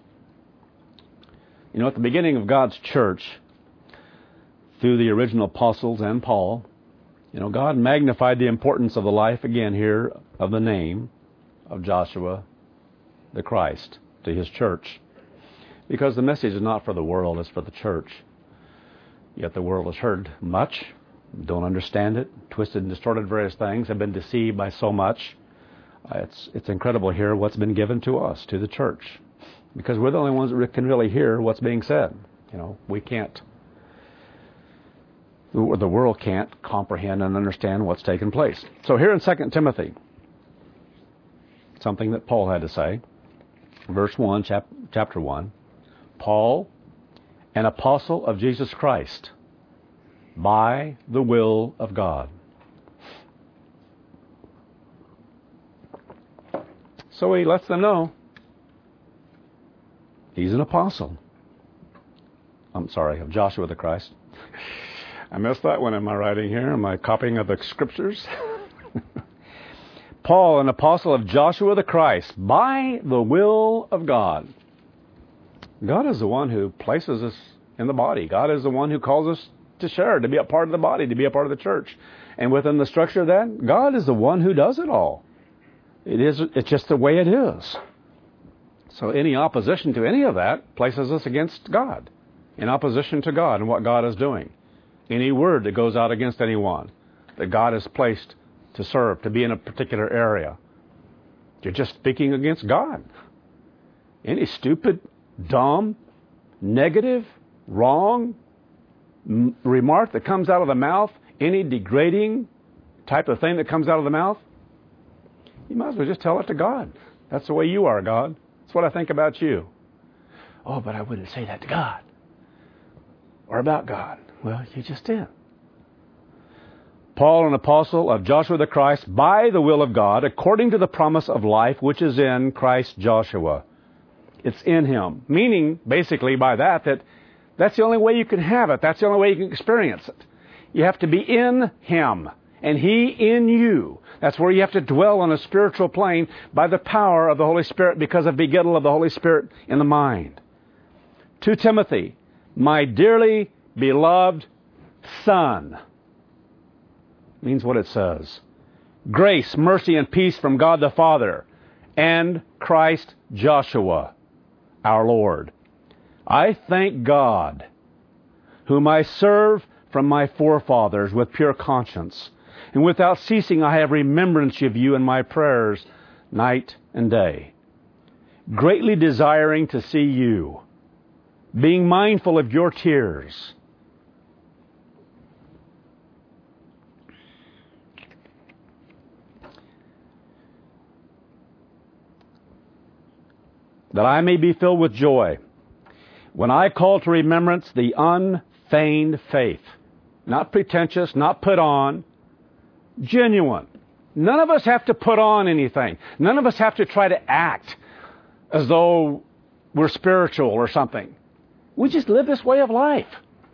You know, at the beginning of God's church, through the original apostles and Paul, you know, God magnified the importance of the life, again here, of the name of Joshua the Christ to his church. Because the message is not for the world, it's for the church. Yet the world has heard much, don't understand it, twisted and distorted various things, have been deceived by so much. Uh, it's it's incredible here what's been given to us, to the church. Because we're the only ones that can really hear what's being said. You know, we can't, the world can't comprehend and understand what's taken place. So here in Second Timothy, something that Paul had to say, verse one, chap, chapter one, Paul, an apostle of Jesus Christ, by the will of God. So he lets them know he's an apostle. I'm sorry, of Joshua the Christ. I missed that one in my writing here, in my copying of the scriptures. Paul, an apostle of Joshua the Christ, by the will of God. God is the one who places us in the body. God is the one who calls us to share, to be a part of the body, to be a part of the church. And within the structure of that, God is the one who does it all. It is, it's just the way it is. So any opposition to any of that places us against God. in opposition to God and what God is doing. Any word that goes out against anyone that God has placed to serve, to be in a particular area, you're just speaking against God. Any stupid, dumb, negative, wrong m- remark that comes out of the mouth, any degrading type of thing that comes out of the mouth, you might as well just tell it to God. That's the way you are, God. That's what I think about you. Oh, but I wouldn't say that to God. Or about God. Well, you just did. Paul, an apostle of Joshua the Christ, by the will of God, according to the promise of life, which is in Christ Joshua. It's in Him. Meaning, basically, by that, that that's the only way you can have it. That's the only way you can experience it. You have to be in Him, and He in you. That's where you have to dwell on a spiritual plane by the power of the Holy Spirit because of begettal of the Holy Spirit in the mind. To Timothy, my dearly beloved son, means what it says. Grace, mercy, and peace from God the Father and Christ Joshua, our Lord. I thank God, whom I serve from my forefathers with pure conscience, and without ceasing I have remembrance of you in my prayers night and day, greatly desiring to see you, being mindful of your tears. That I may be filled with joy when I call to remembrance the unfeigned faith, not pretentious, not put on, genuine. None of us have to put on anything. None of us have to try to act as though we're spiritual or something. We just live this way of life.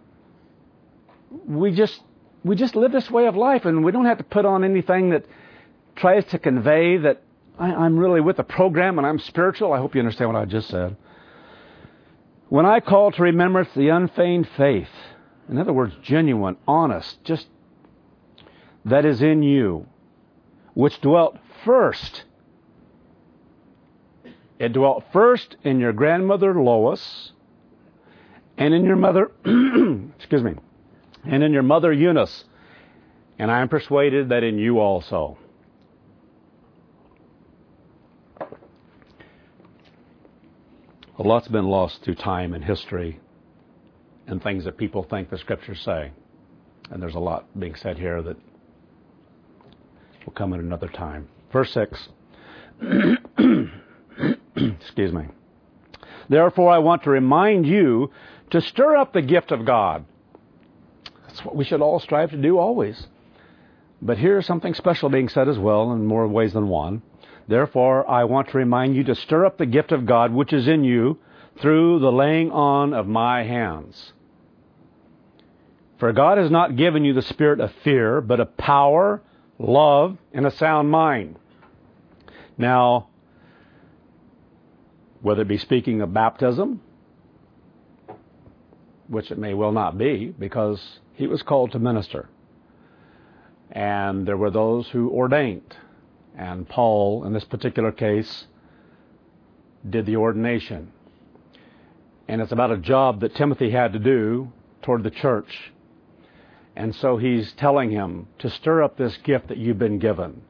We just we just live this way of life, and we don't have to put on anything that tries to convey that I, I'm really with the program and I'm spiritual. I hope you understand what I just said. When I call to remembrance the unfeigned faith, in other words, genuine, honest, just that is in you, which dwelt first. It dwelt first in your grandmother Lois, and in your mother, excuse me, and in your mother Eunice, and I am persuaded that in you also. A lot's been lost through time and history and things that people think the Scriptures say. And there's a lot being said here that will come at another time. Verse six. Excuse me. Therefore, I want to remind you to stir up the gift of God. That's what we should all strive to do always. But here's something special being said as well in more ways than one. Therefore, I want to remind you to stir up the gift of God which is in you through the laying on of my hands. For God has not given you the spirit of fear, but of power, love, and a sound mind. Now, whether it be speaking of baptism, which it may well not be, because he was called to minister. And there were those who ordained. And Paul, in this particular case, did the ordination. And it's about a job that Timothy had to do toward the church. And so he's telling him to stir up this gift that you've been given.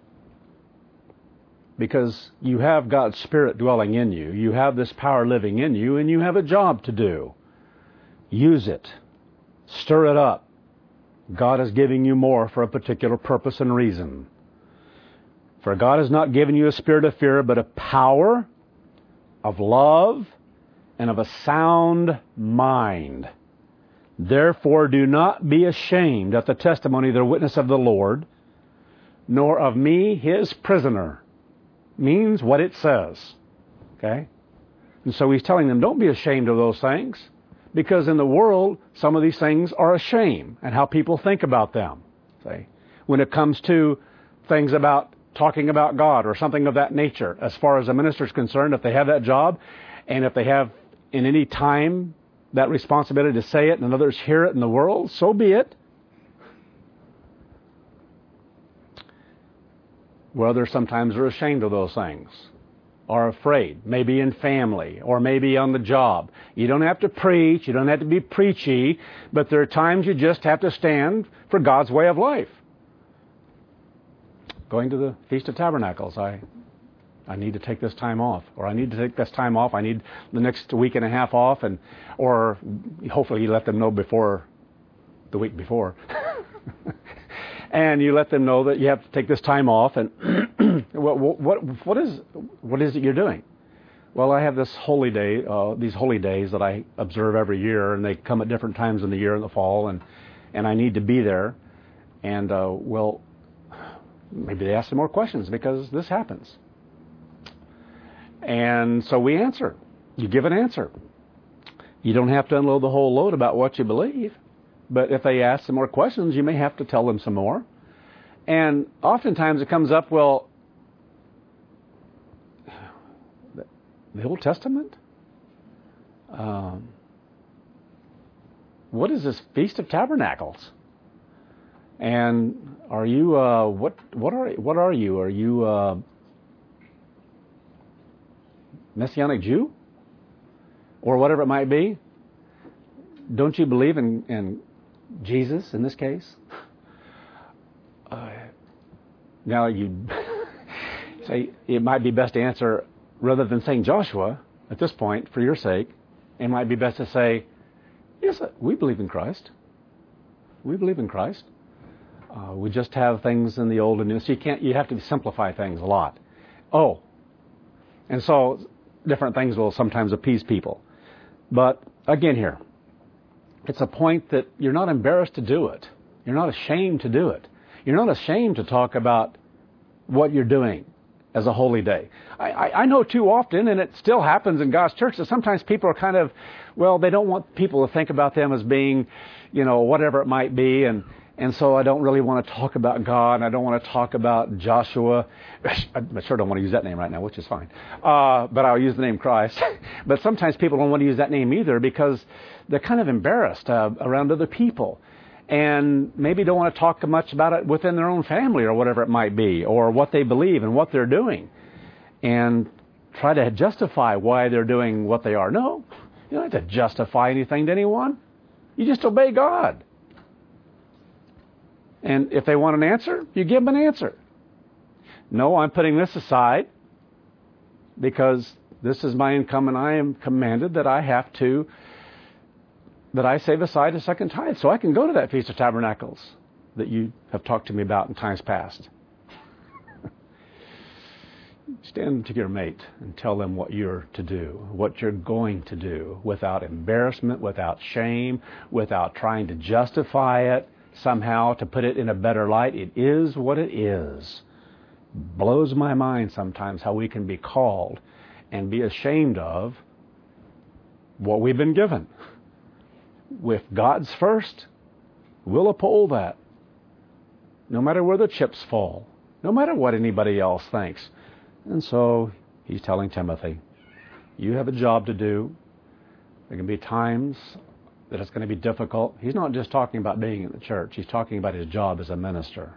Because you have God's Spirit dwelling in you. You have this power living in you, and you have a job to do. Use it. Stir it up. God is giving you more for a particular purpose and reason. For God has not given you a spirit of fear, but of power, of love, and of a sound mind. Therefore do not be ashamed at the testimony, the witness of the Lord, nor of me, his prisoner. Means what it says. Okay? And so he's telling them, don't be ashamed of those things, because in the world, some of these things are a shame, and how people think about them. See? When it comes to things about talking about God or something of that nature, as far as a minister is concerned, if they have that job, and if they have in any time that responsibility to say it and others hear it in the world, so be it. Well, others sometimes are ashamed of those things. are afraid, maybe in family or maybe on the job. You don't have to preach, you don't have to be preachy, but there are times you just have to stand for God's way of life. Going to the Feast of Tabernacles, I I need to take this time off, or I need to take this time off, I need the next week and a half off, and or hopefully you let them know before the week before. And you let them know that you have to take this time off. And what, what, what is what is it you're doing? Well, I have this holy day, uh, these holy days that I observe every year, and they come at different times in the year in the fall, and and I need to be there. And uh, well, maybe they ask some more questions because this happens. And so we answer. You give an answer. You don't have to unload the whole load about what you believe. But if they ask some more questions, you may have to tell them some more. And oftentimes it comes up, well, the Old Testament? Um, what is this Feast of Tabernacles? And are you, uh, what, what are, what are you? Are you a Messianic Jew? Or whatever it might be? Don't you believe in, in Jesus in this case? Uh, now you say it might be best to answer, rather than saying Joshua at this point, for your sake, it might be best to say, yes, we believe in Christ. We believe in Christ. Uh, we just have things in the old and new. So you can't, you have to simplify things a lot. Oh, and so different things will sometimes appease people. But again here, it's a point that you're not embarrassed to do it. You're not ashamed to do it. You're not ashamed to talk about what you're doing as a holy day. I, I, I know too often, and it still happens in God's church, that sometimes people are kind of, well, they don't want people to think about them as being, you know, whatever it might be, and and so I don't really want to talk about God, and I don't want to talk about Joshua. I sure don't want to use that name right now, which is fine. Uh, but I'll use the name Christ. But sometimes people don't want to use that name either because they're kind of embarrassed uh, around other people. And maybe don't want to talk much about it within their own family or whatever it might be, or what they believe and what they're doing. And try to justify why they're doing what they are. No, you don't have to justify anything to anyone. You just obey God. And if they want an answer, you give them an answer. No, I'm putting this aside because this is my income and I am commanded that I have to, that I save aside a second tithe so I can go to that Feast of Tabernacles that you have talked to me about in times past. Stand to your mate and tell them what you're to do, what you're going to do, without embarrassment, without shame, without trying to justify it somehow to put it in a better light. It is what it is. Blows my mind sometimes how we can be called and be ashamed of what we've been given. If God's first, we'll uphold that. No matter where the chips fall. No matter what anybody else thinks. And so he's telling Timothy, you have a job to do. There can be times that it's going to be difficult. He's not just talking about being in the church. He's talking about his job as a minister.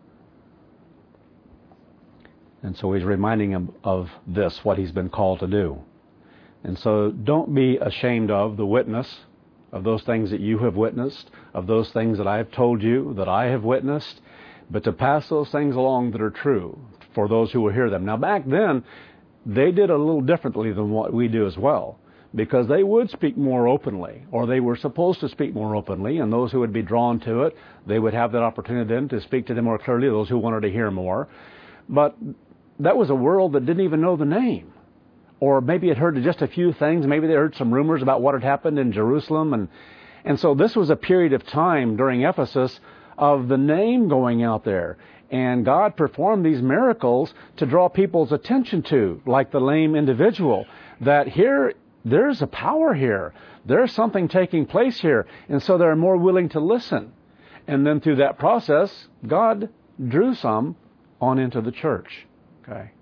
And so he's reminding him of this, what he's been called to do. And so don't be ashamed of the witness, of those things that you have witnessed, of those things that I have told you, that I have witnessed, but to pass those things along that are true for those who will hear them. Now back then, they did a little differently than what we do as well, because they would speak more openly, or they were supposed to speak more openly, and those who would be drawn to it, they would have that opportunity then to speak to them more clearly, those who wanted to hear more. But that was a world that didn't even know the name. Or maybe had heard just a few things. Maybe they heard some rumors about what had happened in Jerusalem. And, and so this was a period of time during Ephesus of the name going out there. And God performed these miracles to draw people's attention to, like the lame individual, that here, there's a power here. There's something taking place here. And so they're more willing to listen. And then through that process, God drew some on into the church. Okay.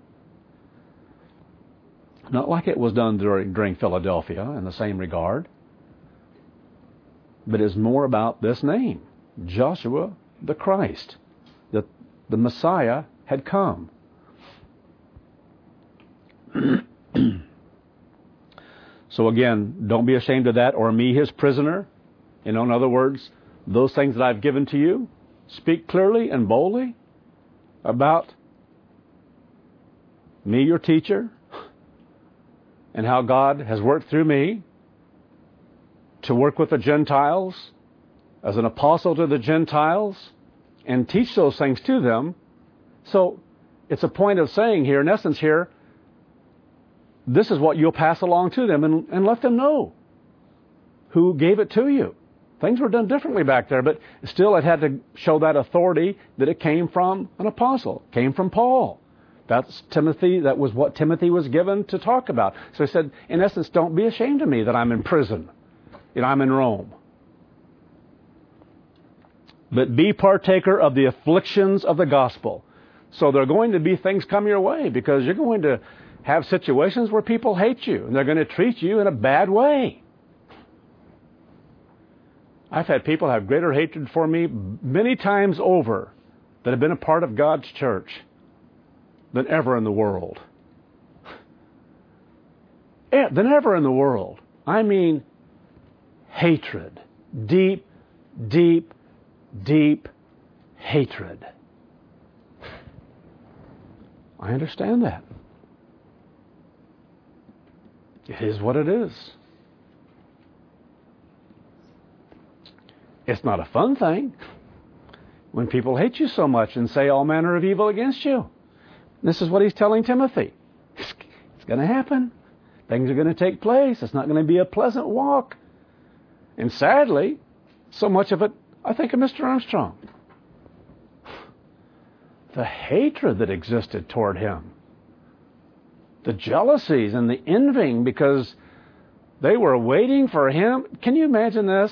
Not like it was done during, during Philadelphia in the same regard. But it's more about this name, Joshua the Christ, that the Messiah had come. So again, don't be ashamed of that, or me, his prisoner. You know, in other words, those things that I've given to you, speak clearly and boldly about me, your teacher, and how God has worked through me to work with the Gentiles as an apostle to the Gentiles and teach those things to them. So it's a point of saying here, in essence here, this is what you'll pass along to them, and, and let them know who gave it to you. Things were done differently back there, but still it had to show that authority that it came from an apostle, came from Paul. That's Timothy. That was what Timothy was given to talk about. So he said, in essence, don't be ashamed of me that I'm in prison, and I'm in Rome. But be partaker of the afflictions of the gospel. So there are going to be things come your way, because you're going to have situations where people hate you, and they're going to treat you in a bad way. I've had people have greater hatred for me many times over that have been a part of God's church than ever in the world. Than ever in the world. I mean, hatred. Deep, deep, deep hatred. I understand that. It is what it is. It's not a fun thing when people hate you so much and say all manner of evil against you. This is what he's telling Timothy. It's going to happen. Things are going to take place. It's not going to be a pleasant walk. And sadly, so much of it, I think of Mister Armstrong. The hatred that existed toward him. The jealousies and the envying because they were waiting for him. Can you imagine this?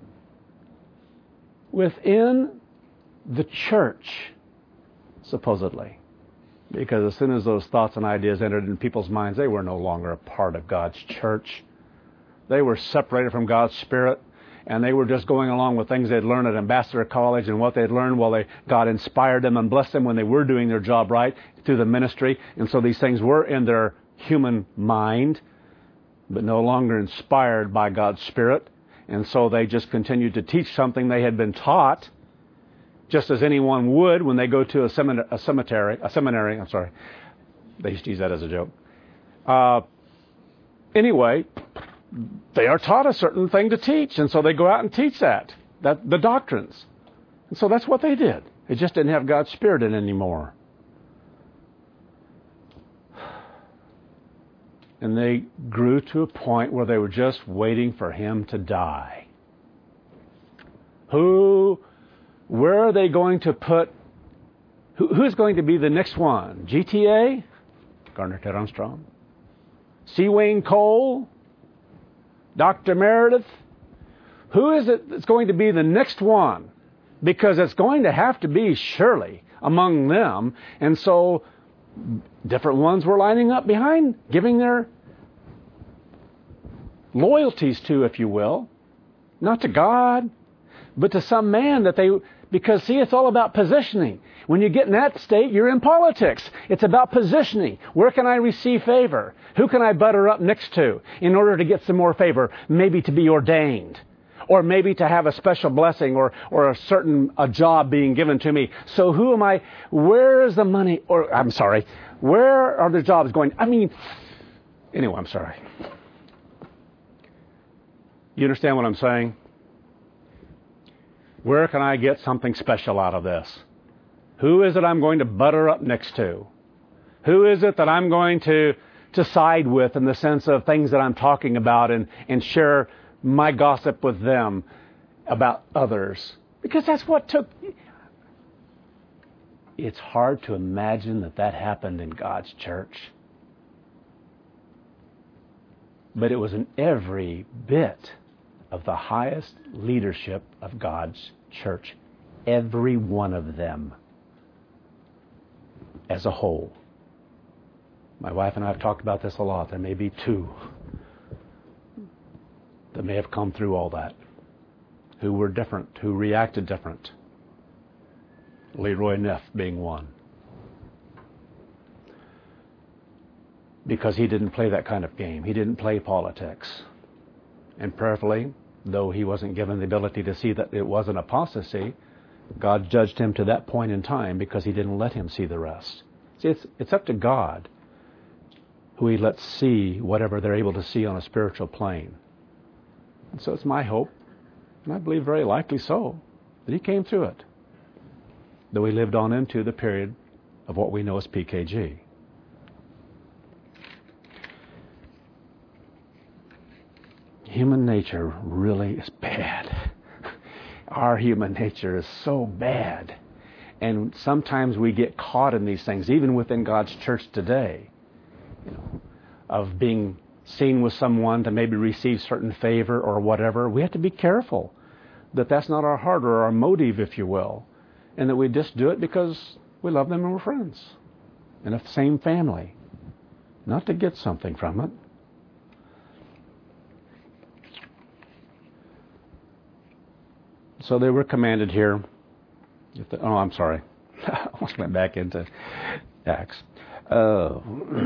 Within the church, supposedly. Because as soon as those thoughts and ideas entered in people's minds, they were no longer a part of God's church. They were separated from God's Spirit, and they were just going along with things they'd learned at Ambassador College and what they'd learned while they, God inspired them and blessed them when they were doing their job right through the ministry. And so these things were in their human mind, but no longer inspired by God's Spirit. And so they just continued to teach something they had been taught, just as anyone would when they go to a, semin- a cemetery, a seminary, I'm sorry. They used to use that as a joke. Uh, anyway, they are taught a certain thing to teach, and so they go out and teach that, that the doctrines. And so that's what they did. It just didn't have God's Spirit in it anymore. And they grew to a point where they were just waiting for him to die. Who, where are they going to put, who, who's going to be the next one? G T A? Garner Ted Armstrong? C. Wayne Cole? Doctor Meredith? Who is it that's going to be the next one? Because it's going to have to be surely among them. And so different ones were lining up behind, giving their loyalties to, if you will, not to God, but to some man that they, because see, it's all about positioning. When you get in that state, you're in politics. It's about positioning. Where can I receive favor? Who can I butter up next to in order to get some more favor? Maybe to be ordained, or maybe to have a special blessing, or, or a certain a job being given to me. So who am I? Where is the money? Or I'm sorry, where are the jobs going? I mean, anyway, I'm sorry. You understand what I'm saying? Where can I get something special out of this? Who is it I'm going to butter up next to? Who is it that I'm going to, to side with in the sense of things that I'm talking about and, and share my gossip with them about others? Because that's what took... It's hard to imagine that that happened in God's church. But it was in every bit of the highest leadership of God's church. Every one of them. As a whole. My wife and I have talked about this a lot. There may be two that may have come through all that, who were different, who reacted different. Leroy Neff being one. because he didn't play that kind of game. He didn't play politics. And prayerfully, though he wasn't given the ability to see that it was an apostasy, God judged him to that point in time because he didn't let him see the rest. See, it's, it's up to God who he lets see whatever they're able to see on a spiritual plane. And so it's my hope, and I believe very likely so, that he came through it, though he lived on into the period of what we know as P K G. Human nature really is bad. Our human nature is so bad. And sometimes we get caught in these things, even within God's church today, you know, of being seen with someone to maybe receive certain favor or whatever. We have to be careful that that's not our heart or our motive, if you will, and that we just do it because we love them and we're friends in the same family, not to get something from it. So they were commanded here. Oh, I'm sorry. I almost went back into Acts. Uh,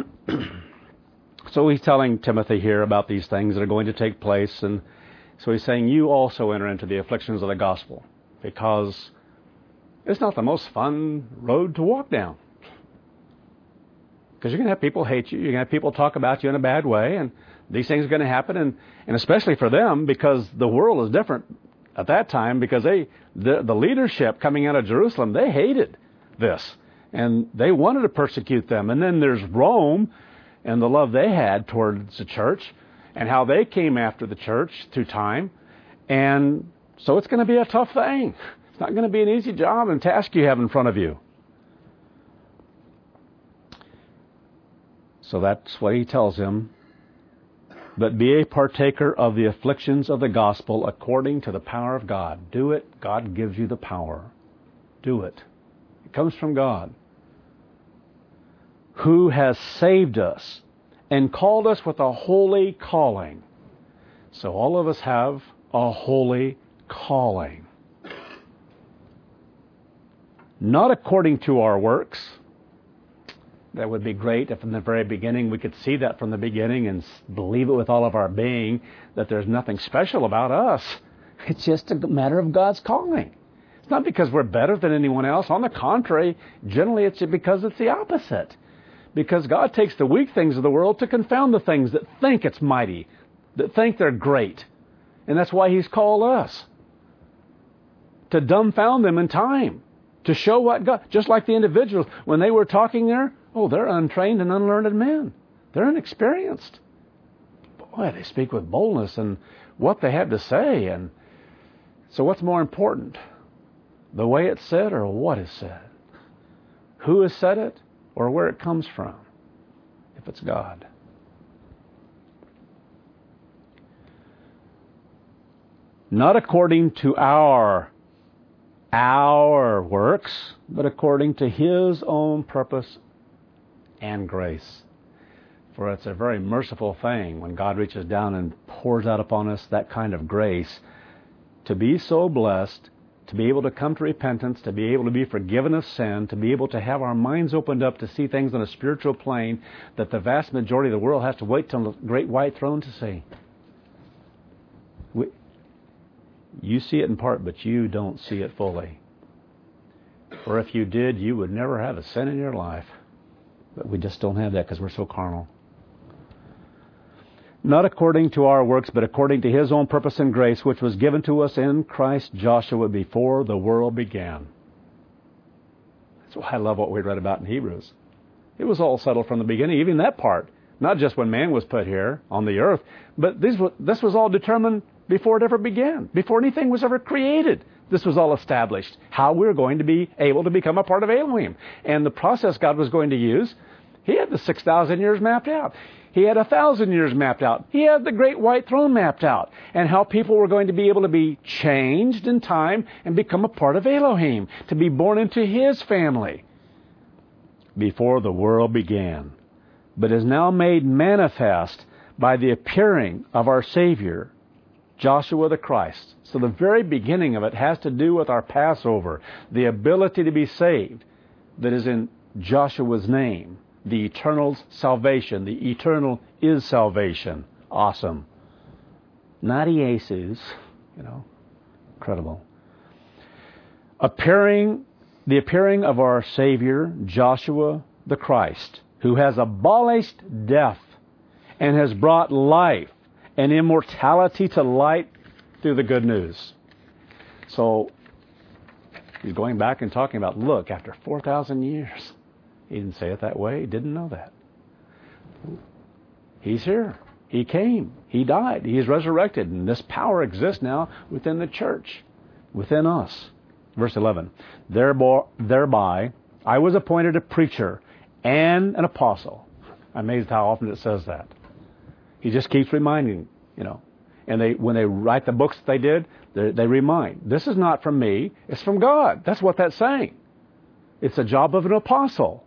so he's telling Timothy here about these things that are going to take place. And so he's saying, you also enter into the afflictions of the gospel, because it's not the most fun road to walk down. Because you're going to have people hate you. You're going to have people talk about you in a bad way. And these things are going to happen. And, and especially for them, because the world is different at that time, because they the, the leadership coming out of Jerusalem, they hated this. And they wanted to persecute them. And then there's Rome and the love they had towards the church and how they came after the church through time. And so it's going to be a tough thing. It's not going to be an easy job and task you have in front of you. So that's what he tells him. But be a partaker of the afflictions of the gospel according to the power of God. Do it. God gives you the power. Do it. It comes from God, who has saved us and called us with a holy calling. So all of us have a holy calling. Not according to our works. That would be great if in the very beginning we could see that from the beginning and believe it with all of our being, that there's nothing special about us. It's just a matter of God's calling. It's not because we're better than anyone else. On the contrary, generally it's because it's the opposite. Because God takes the weak things of the world to confound the things that think it's mighty, that think they're great. And that's why He's called us. To dumbfound them in time. To show what God... Just like the individuals, when they were talking there, oh, they're untrained and unlearned men. They're inexperienced. Boy, they speak with boldness and what they have to say. And so what's more important? The way it's said or what is said? Who has said it or where it comes from? If it's God. Not according to our our works, but according to His own purpose and grace. For it's a very merciful thing when God reaches down and pours out upon us that kind of grace, to be so blessed, to be able to come to repentance, to be able to be forgiven of sin, to be able to have our minds opened up to see things on a spiritual plane that the vast majority of the world has to wait till the great white throne to see. We, You see it in part, but you don't see it fully. Or if you did, you would never have a sin in your life. But we just don't have that because we're so carnal. Not according to our works, but according to His own purpose and grace, which was given to us in Christ Joshua before the world began. That's why I love what we read about in Hebrews. It was all settled from the beginning, even that part. Not just when man was put here on the earth, but this was, this was all determined before it ever began, before anything was ever created. This was all established, how we were going to be able to become a part of Elohim. And the process God was going to use, He had the six thousand years mapped out. He had one thousand years mapped out. He had the great white throne mapped out. And how people were going to be able to be changed in time and become a part of Elohim, to be born into His family before the world began, but is now made manifest by the appearing of our Savior, Joshua the Christ. So the very beginning of it has to do with our Passover, the ability to be saved that is in Joshua's name, the eternal's salvation. The eternal is salvation. Awesome. Not Jesus, you know, incredible. Appearing, the appearing of our Savior, Joshua the Christ, who has abolished death and has brought life and immortality to light through the good news. So he's going back and talking about, look, after four thousand years. He didn't say it that way. He didn't know that. He's here. He came. He died. He is resurrected. And this power exists now within the church, within us. Verse eleven. Thereby I was appointed a preacher and an apostle. I'm amazed how often it says that. He just keeps reminding, you know. And they, when they write the books that they did, they, they remind, this is not from me, it's from God. That's what that's saying. It's a job of an apostle.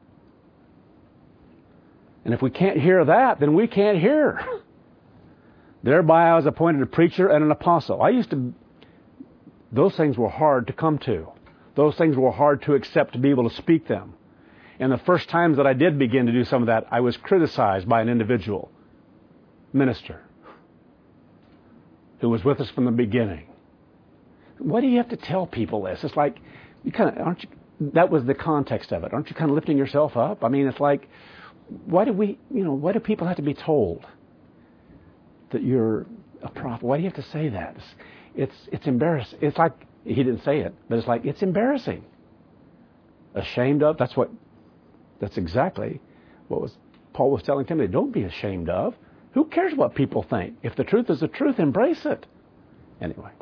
And if we can't hear that, then we can't hear. Thereby I was appointed a preacher and an apostle. I used to, those things were hard to come to. Those things were hard to accept, to be able to speak them. And the first times that I did begin to do some of that, I was criticized by an individual minister who was with us from the beginning. Why do you have to tell people this? It's like, you kind of, aren't you, that was the context of it. Aren't you kind of lifting yourself up? I mean, it's like, why do we, you know, why do people have to be told that you're a prophet? Why do you have to say that? It's, it's, it's embarrassing. It's like, he didn't say it, but it's like, it's embarrassing. Ashamed of, that's what, that's exactly what was Paul was telling Timothy. Don't be ashamed of. Who cares what people think? If the truth is the truth, embrace it. Anyway.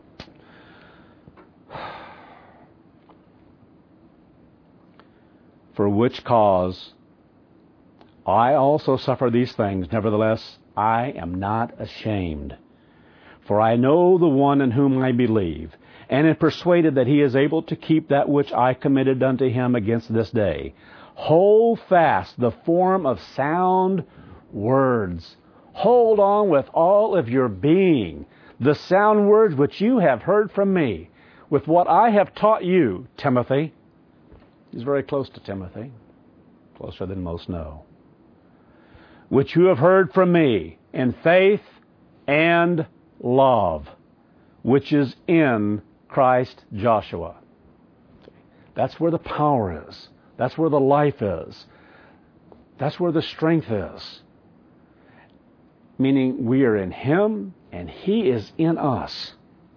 For which cause I also suffer these things. Nevertheless, I am not ashamed. For I know the one in whom I believe, and am persuaded that he is able to keep that which I committed unto him against this day. Hold fast the form of sound words. Hold on with all of your being the sound words which you have heard from me, with what I have taught you, Timothy. He's very close to Timothy, closer than most know. Which you have heard from me in faith and love, which is in Christ Joshua. That's where the power is. That's where the life is. That's where the strength is. Meaning we are in Him and He is in us.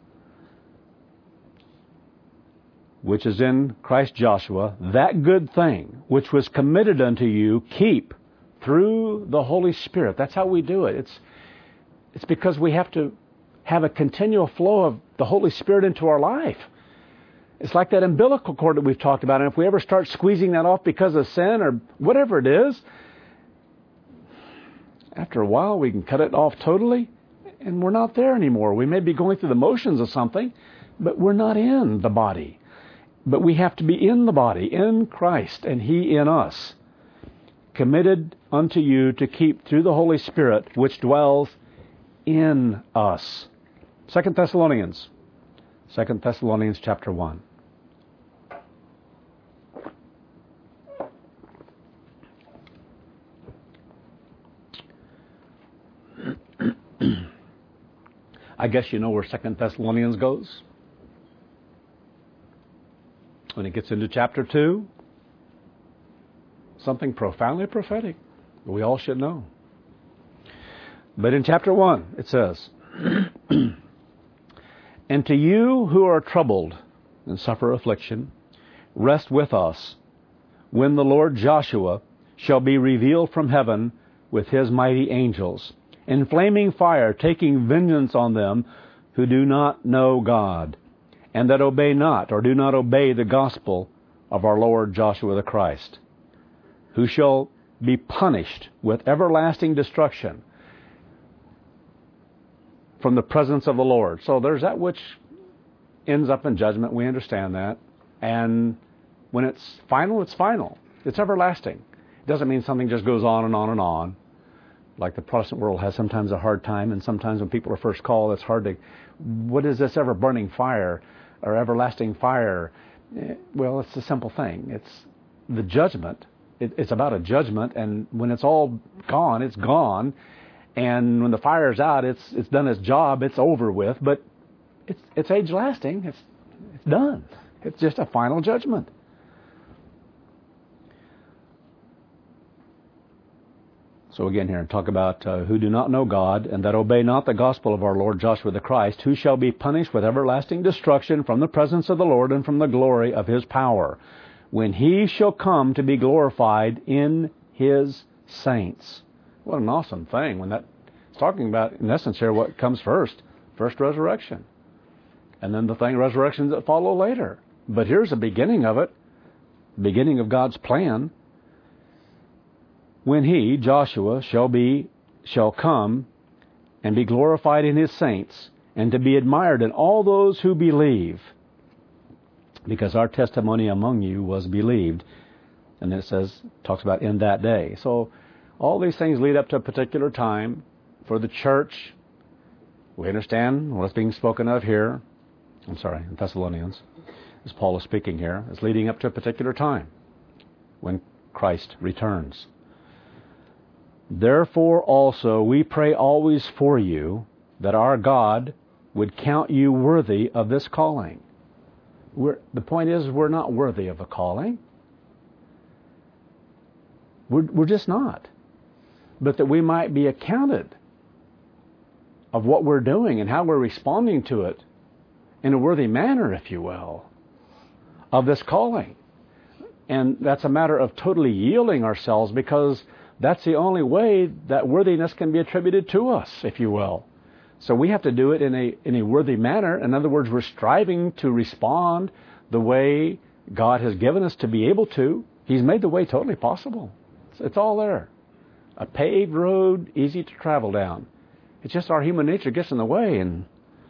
Which is in Christ Joshua, that good thing which was committed unto you, keep through the Holy Spirit. That's how we do it. It's, it's because we have to have a continual flow of the Holy Spirit into our life. It's like that umbilical cord that we've talked about. And if we ever start squeezing that off because of sin or whatever it is, after a while we can cut it off totally and we're not there anymore. We may be going through the motions of something, but we're not in the body. But we have to be in the body, in Christ, and He in us. Committed unto you to keep through the Holy Spirit, which dwells in us. Second Thessalonians. Second Thessalonians chapter one. I guess you know where Second Thessalonians goes. When it gets into chapter two, something profoundly prophetic that we all should know. But in chapter one, it says, And to you who are troubled and suffer affliction, rest with us, when the Lord Joshua shall be revealed from heaven with his mighty angels, in flaming fire, taking vengeance on them who do not know God, and that obey not, or do not obey the gospel of our Lord Joshua the Christ, who shall be punished with everlasting destruction from the presence of the Lord. So there's that which ends up in judgment. We understand that. And when it's final, it's final. It's everlasting. It doesn't mean something just goes on and on and on. Like the Protestant world has sometimes a hard time, and sometimes when people are first called, it's hard to, what is this ever burning fire or everlasting fire? Well, it's a simple thing. It's the judgment it, it's about a judgment, and when it's all gone, it's gone. And when the fire's out, it's it's done its job, it's over with, but it's it's age lasting, it's it's done. It's just a final judgment. So again here, talk about uh, who do not know God, and that obey not the gospel of our Lord Joshua the Christ, who shall be punished with everlasting destruction from the presence of the Lord and from the glory of his power, when he shall come to be glorified in his saints. What an awesome thing when that it's talking about, in essence here, what comes first. First resurrection. And then the thing, resurrections that follow later. But here's the beginning of it. Beginning of God's plan. When he, Joshua, shall be, shall come and be glorified in his saints, and to be admired in all those who believe, because our testimony among you was believed. And then it says, talks about in that day. So all these things lead up to a particular time for the church. We understand what's being spoken of here. I'm sorry, in Thessalonians, as Paul is speaking here, is leading up to a particular time when Christ returns. Therefore also we pray always for you, that our God would count you worthy of this calling. We're, the point is, we're not worthy of a calling. We're, we're just not. But that we might be accounted of what we're doing and how we're responding to it in a worthy manner, if you will, of this calling. And that's a matter of totally yielding ourselves, because that's the only way that worthiness can be attributed to us, if you will. So we have to do it in a in a worthy manner. In other words, we're striving to respond the way God has given us to be able to. He's made the way totally possible. It's, it's all there. A paved road, easy to travel down. It's just our human nature gets in the way. And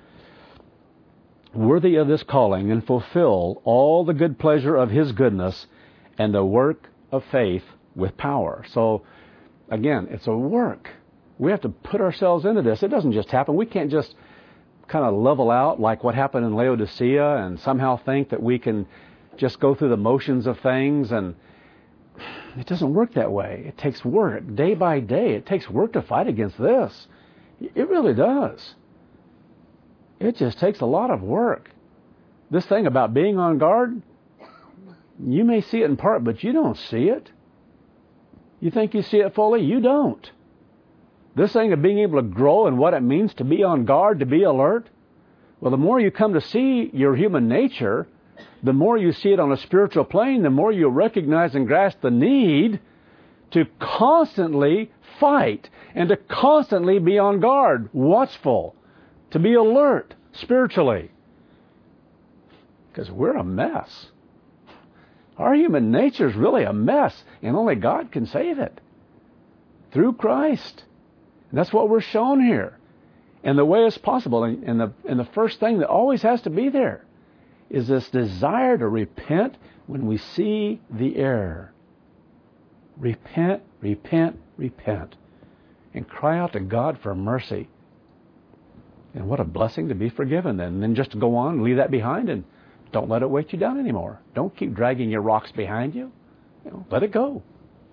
worthy of this calling, and fulfill all the good pleasure of his goodness and the work of faith with power. So, again, it's a work. We have to put ourselves into this. It doesn't just happen. We can't just kind of level out like what happened in Laodicea and somehow think that we can just go through the motions of things. And it doesn't work that way. It takes work day by day. It takes work to fight against this. It really does. It just takes a lot of work. This thing about being on guard, you may see it in part, but you don't see it. You think you see it fully? You don't. This thing of being able to grow and what it means to be on guard, to be alert, well, the more you come to see your human nature, the more you see it on a spiritual plane, the more you recognize and grasp the need to constantly fight and to constantly be on guard, watchful, to be alert spiritually. Because we're a mess. Our human nature is really a mess, and only God can save it through Christ. And that's what we're shown here. And the way it's possible, and the, and the first thing that always has to be there is this desire to repent when we see the error. Repent, repent, repent. And cry out to God for mercy. And what a blessing to be forgiven then. And then just to go on and leave that behind and don't let it weight you down anymore. Don't keep dragging your rocks behind you. You know, let it go.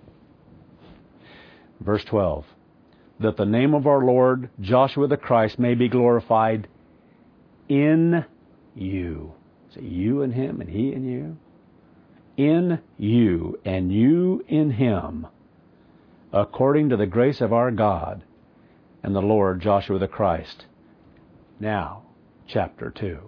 Verse twelve. That the name of our Lord Joshua the Christ may be glorified in you. So you and him and he and you. In you and you in him, according to the grace of our God and the Lord Joshua the Christ. Now, chapter two.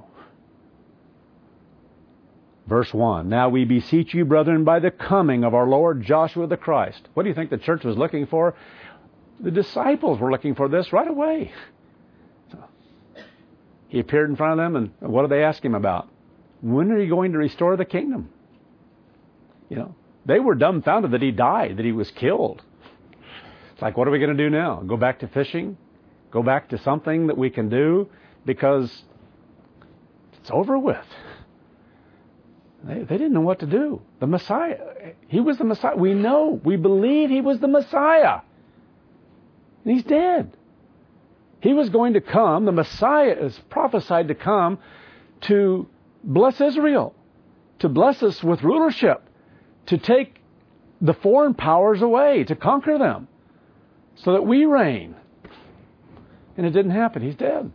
Verse one, now we beseech you, brethren, by the coming of our Lord Joshua the Christ. What do you think the church was looking for? The disciples were looking for this right away. So, he appeared in front of them, and what did they ask him about? When are you going to restore the kingdom? You know, they were dumbfounded that he died, that he was killed. It's like, what are we going to do now? Go back to fishing? Go back to something that we can do? Because it's over with. They, they didn't know what to do. The Messiah, he was the Messiah. We know, we believe he was the Messiah. And he's dead. He was going to come, the Messiah is prophesied to come to bless Israel, to bless us with rulership, to take the foreign powers away, to conquer them, so that we reign. And it didn't happen. He's dead.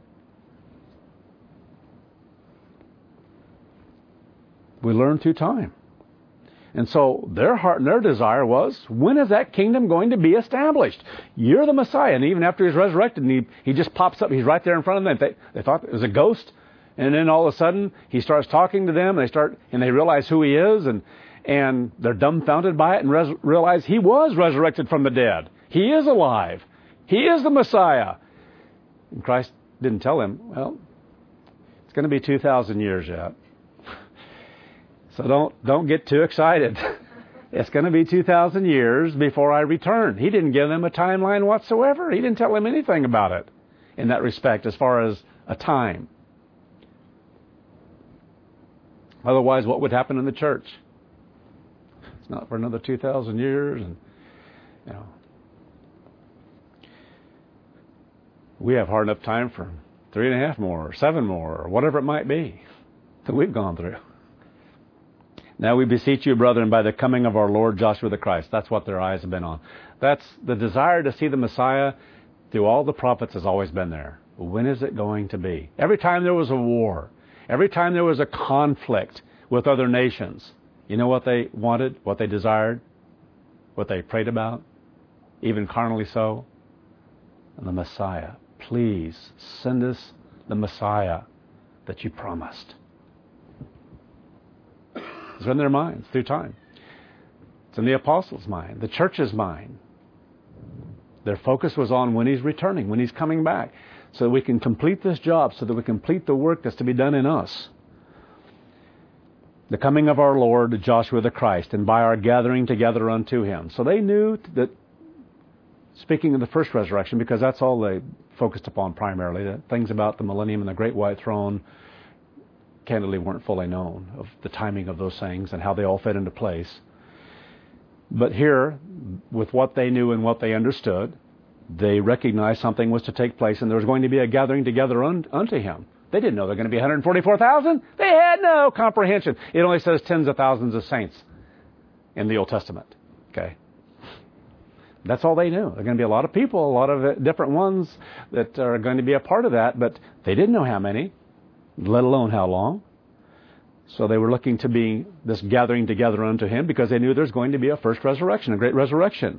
We learn through time. And so their heart and their desire was, when is that kingdom going to be established? You're the Messiah. And even after he's resurrected, and he, he just pops up, he's right there in front of them. They, they thought it was a ghost. And then all of a sudden, he starts talking to them, and they start, and they realize who he is, and, and they're dumbfounded by it, and res- realize he was resurrected from the dead. He is alive. He is the Messiah. And Christ didn't tell him, well, it's going to be two thousand years yet. So don't don't get too excited. It's going to be two thousand years before I return. He didn't give them a timeline whatsoever. He didn't tell them anything about it in that respect as far as a time. Otherwise, what would happen in the church? It's not for another two thousand years. And, you know, we have hard enough time for three and a half more, or seven more, or whatever it might be that we've gone through. Now we beseech you, brethren, by the coming of our Lord Joshua the Christ. That's what their eyes have been on. That's the desire to see the Messiah through all the prophets has always been there. When is it going to be? Every time there was a war, every time there was a conflict with other nations, you know what they wanted, what they desired, what they prayed about, even carnally so? The Messiah. Please send us the Messiah that you promised. It's in their minds through time. It's in the apostles' mind, the church's mind. Their focus was on when he's returning, when he's coming back, so that we can complete this job, so that we complete the work that's to be done in us. The coming of our Lord Joshua the Christ, and by our gathering together unto him. So they knew that, speaking of the first resurrection, because that's all they focused upon primarily, the things about the millennium and the great white throne candidly weren't fully known, of the timing of those things and how they all fit into place. But here, with what they knew and what they understood, they recognized something was to take place, and there was going to be a gathering together un- unto him. They didn't know there were going to be one hundred forty-four thousand. They had no comprehension. It only says tens of thousands of saints in the Old Testament. Okay, that's all they knew. There are going to be a lot of people, a lot of different ones that are going to be a part of that, but they didn't know how many, let alone how long. So they were looking to be this gathering together unto him because they knew there's going to be a first resurrection, a great resurrection.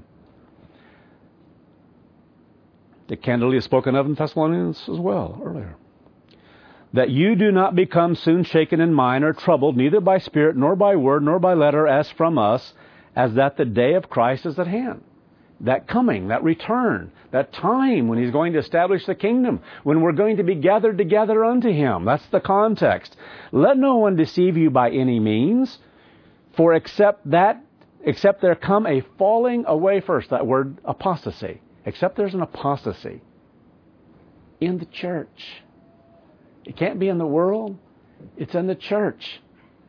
That candidly is spoken of in Thessalonians as well earlier. That you do not become soon shaken in mind or troubled, neither by spirit, nor by word, nor by letter, as from us, as that the day of Christ is at hand. That coming, that return, that time when he's going to establish the kingdom, when we're going to be gathered together unto him. That's the context. Let no one deceive you by any means, for except that, except there come a falling away first, that word apostasy. Except there's an apostasy in the church. It can't be in the world. It's in the church.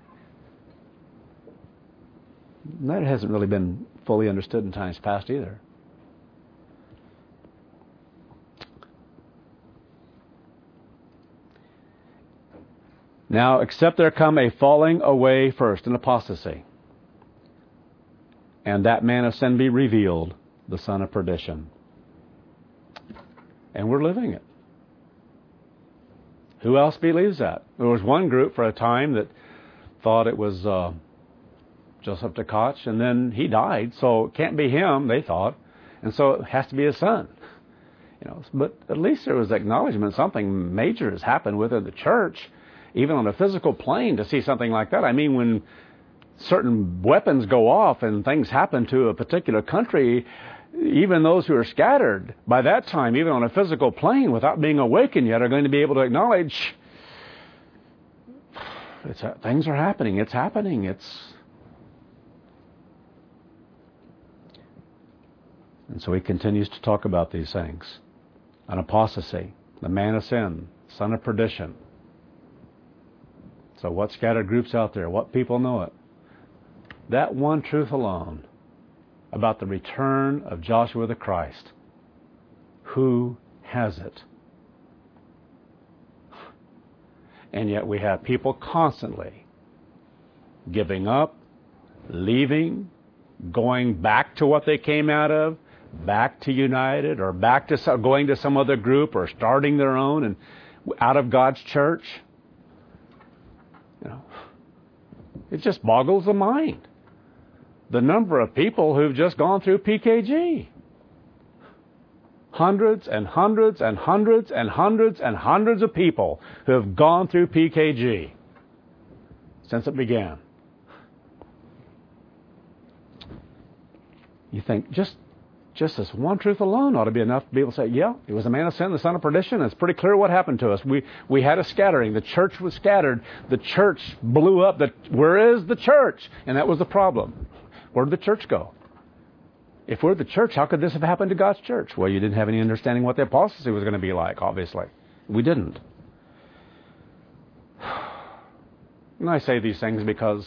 And that hasn't really been fully understood in times past either. Now, except there come a falling away first, an apostasy, and that man of sin be revealed, the son of perdition. And we're living it. Who else believes that? There was one group for a time that thought it was uh, Joseph Tkach, and then he died, so it can't be him, they thought, and so it has to be his son. You know, but at least there was acknowledgement something major has happened within the church, even on a physical plane, to see something like that. I mean, when certain weapons go off and things happen to a particular country, even those who are scattered by that time, even on a physical plane, without being awakened yet, are going to be able to acknowledge it's, things are happening. It's happening. It's and so he continues to talk about these things. An apostasy, the man of sin, son of perdition. So what scattered groups out there? What people know it? That one truth alone about the return of Joshua the Christ. Who has it? And yet we have people constantly giving up, leaving, going back to what they came out of, back to United, or back to some, going to some other group, or starting their own and out of God's church. You know, it just boggles the mind. The number of people who've just gone through P K G. Hundreds and hundreds and hundreds and hundreds and hundreds of people who have gone through P K G since it began. You think just just this one truth alone ought to be enough to be able to say, yeah, it was a man of sin, the son of perdition. It's pretty clear what happened to us. We we had a scattering. The church was scattered. The church blew up. The, where is the church? And that was the problem. Where did the church go? If we're the church, how could this have happened to God's church? Well, you didn't have any understanding what the apostasy was going to be like, obviously. We didn't. And I say these things because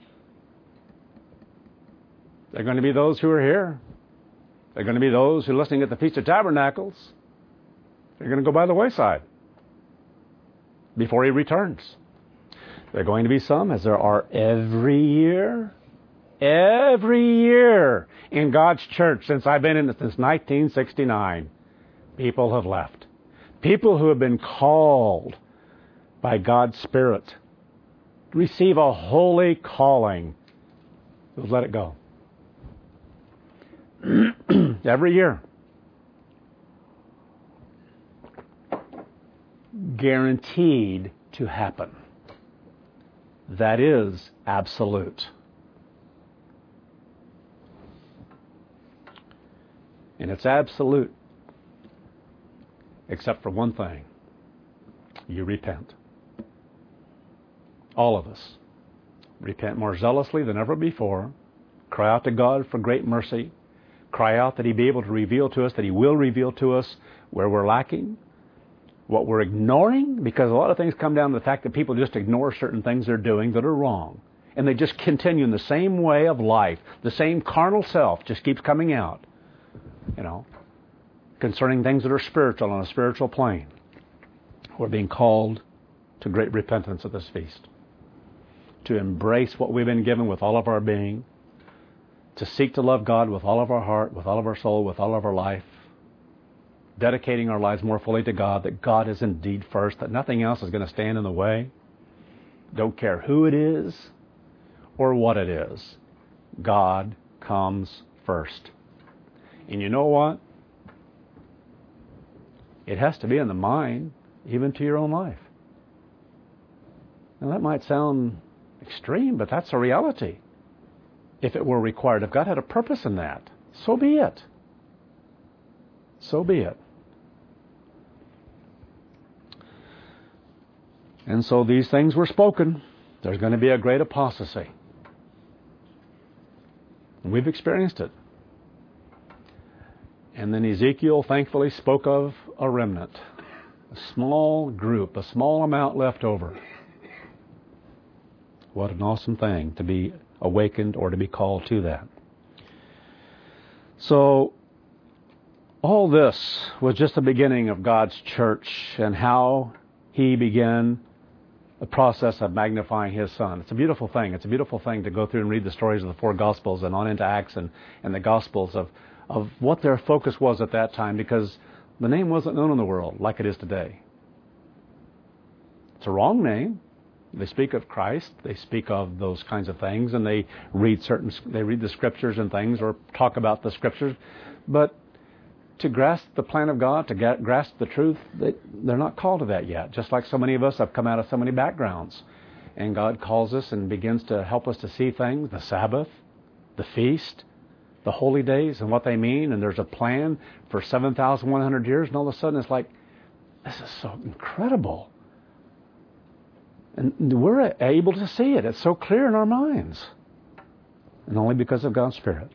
there are going to be those who are here. There are going to be those who are listening at the Feast of Tabernacles. They're going to go by the wayside before He returns. There are going to be some, as there are every year, every year in God's church since I've been in it since nineteen sixty-nine. People have left. People who have been called by God's Spirit receive a holy calling. Who've let it go. Every year. Guaranteed to happen. That is absolute. And it's absolute. Except for one thing. You repent. All of us. Repent more zealously than ever before. Cry out to God for great mercy. Cry out that He be able to reveal to us, that He will reveal to us where we're lacking, what we're ignoring, because a lot of things come down to the fact that people just ignore certain things they're doing that are wrong. And they just continue in the same way of life. The same carnal self just keeps coming out. You know, concerning things that are spiritual on a spiritual plane. We're being called to great repentance at this feast. To embrace what we've been given with all of our being. To seek to love God with all of our heart, with all of our soul, with all of our life. Dedicating our lives more fully to God, that God is indeed first, that nothing else is going to stand in the way. Don't care who it is or what it is. God comes first. And you know what? It has to be in the mind, even to your own life. Now that might sound extreme, but that's a reality. If it were required, if God had a purpose in that, so be it. So be it. And so these things were spoken. There's going to be a great apostasy. And we've experienced it. And then Ezekiel thankfully spoke of a remnant, a small group, a small amount left over. What an awesome thing to be awakened or to be called to that. So, all this was just the beginning of God's church and how He began the process of magnifying His Son. It's a beautiful thing. It's a beautiful thing to go through and read the stories of the four Gospels and on into Acts and, and the Gospels of, of what their focus was at that time, because the name wasn't known in the world like it is today. It's a wrong name. They speak of Christ, they speak of those kinds of things, and they read certain, they read the Scriptures and things, or talk about the Scriptures. But to grasp the plan of God, to get, grasp the truth, they, they're not called to that yet. Just like so many of us have come out of so many backgrounds. And God calls us and begins to help us to see things, the Sabbath, the feast, the holy days, and what they mean. And there's a plan for seven thousand one hundred years, and all of a sudden it's like, this is so incredible. And we're able to see it. It's so clear in our minds. And only because of God's Spirit.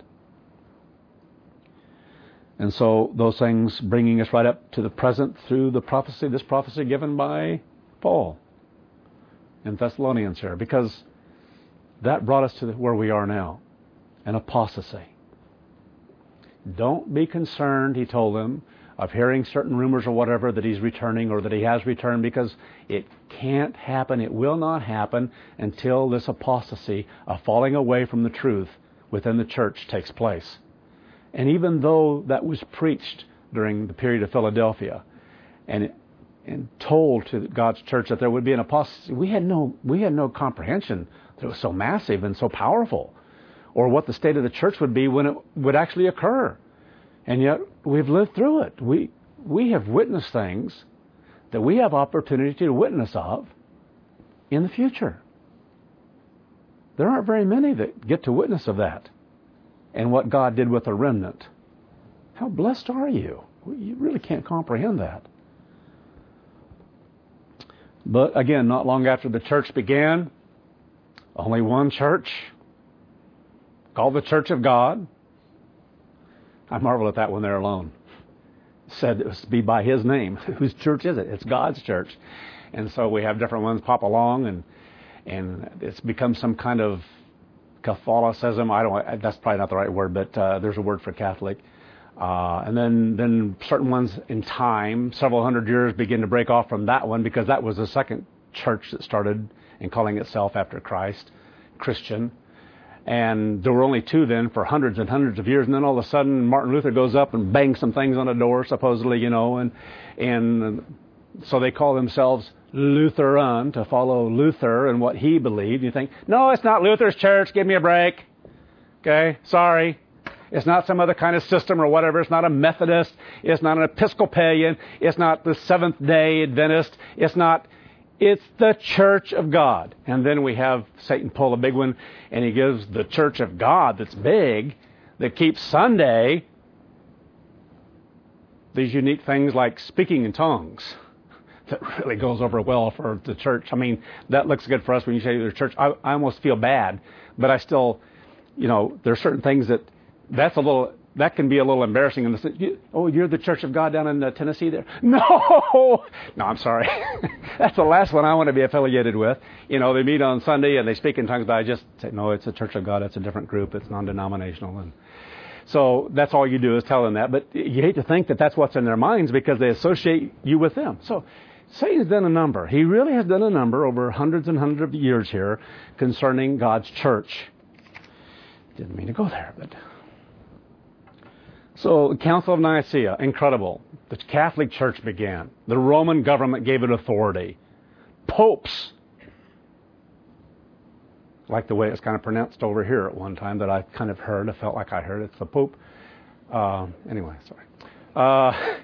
And so those things bringing us right up to the present through the prophecy, this prophecy given by Paul in Thessalonians here. Because that brought us to where we are now. An apostasy. Don't be concerned, he told them, of hearing certain rumors or whatever that he's returning or that he has returned, because it can't happen. It will not happen until this apostasy, a falling away from the truth, within the church takes place. And even though that was preached during the period of Philadelphia and and told to God's church that there would be an apostasy, we had no we had no comprehension that it was so massive and so powerful, or what the state of the church would be when it would actually occur. And yet we've lived through it. We we have witnessed things that we have opportunity to witness of in the future. There aren't very many that get to witness of that and what God did with the remnant. How blessed are you? You really can't comprehend that. But again, not long after the church began, only one church, called the Church of God. I marvel at that one there alone. Said it was to be by His name. Whose church is it? It's God's church. And so we have different ones pop along, and and it's become some kind of Catholicism. I don't. That's probably not the right word, but uh, there's a word for Catholic. Uh, and then, then certain ones in time, several hundred years, begin to break off from that one, because that was the second church that started in calling itself after Christ, Christian. And there were only two then for hundreds and hundreds of years. And then all of a sudden, Martin Luther goes up and bangs some things on the door, supposedly, you know, and and so they call themselves Lutheran, to follow Luther and what he believed. You think, no, it's not Luther's church. Give me a break. Okay, sorry. It's not some other kind of system or whatever. It's not a Methodist. It's not an Episcopalian. It's not the Seventh-day Adventist. It's not... It's the Church of God. And then we have Satan pull a big one, and he gives the Church of God that's big, that keeps Sunday, these unique things like speaking in tongues. That really goes over well for the church. I mean, that looks good for us when you say the church. I, I almost feel bad, but I still, you know, there are certain things that that's a little, that can be a little embarrassing. In the sense, you, oh, you're the Church of God down in uh, Tennessee there? No! No, I'm sorry. That's the last one I want to be affiliated with. You know, they meet on Sunday and they speak in tongues, but I just say, no, it's the Church of God. It's a different group. It's non-denominational. And so that's all you do is tell them that. But you hate to think that that's what's in their minds, because they associate you with them. So Satan's done a number. He really has done a number over hundreds and hundreds of years here concerning God's church. Didn't mean to go there, but... So, the Council of Nicaea, incredible. The Catholic Church began. The Roman government gave it authority. Popes, like the way it's kind of pronounced over here at one time that I kind of heard. I felt like I heard. It's the Pope. Uh, anyway, sorry. Uh,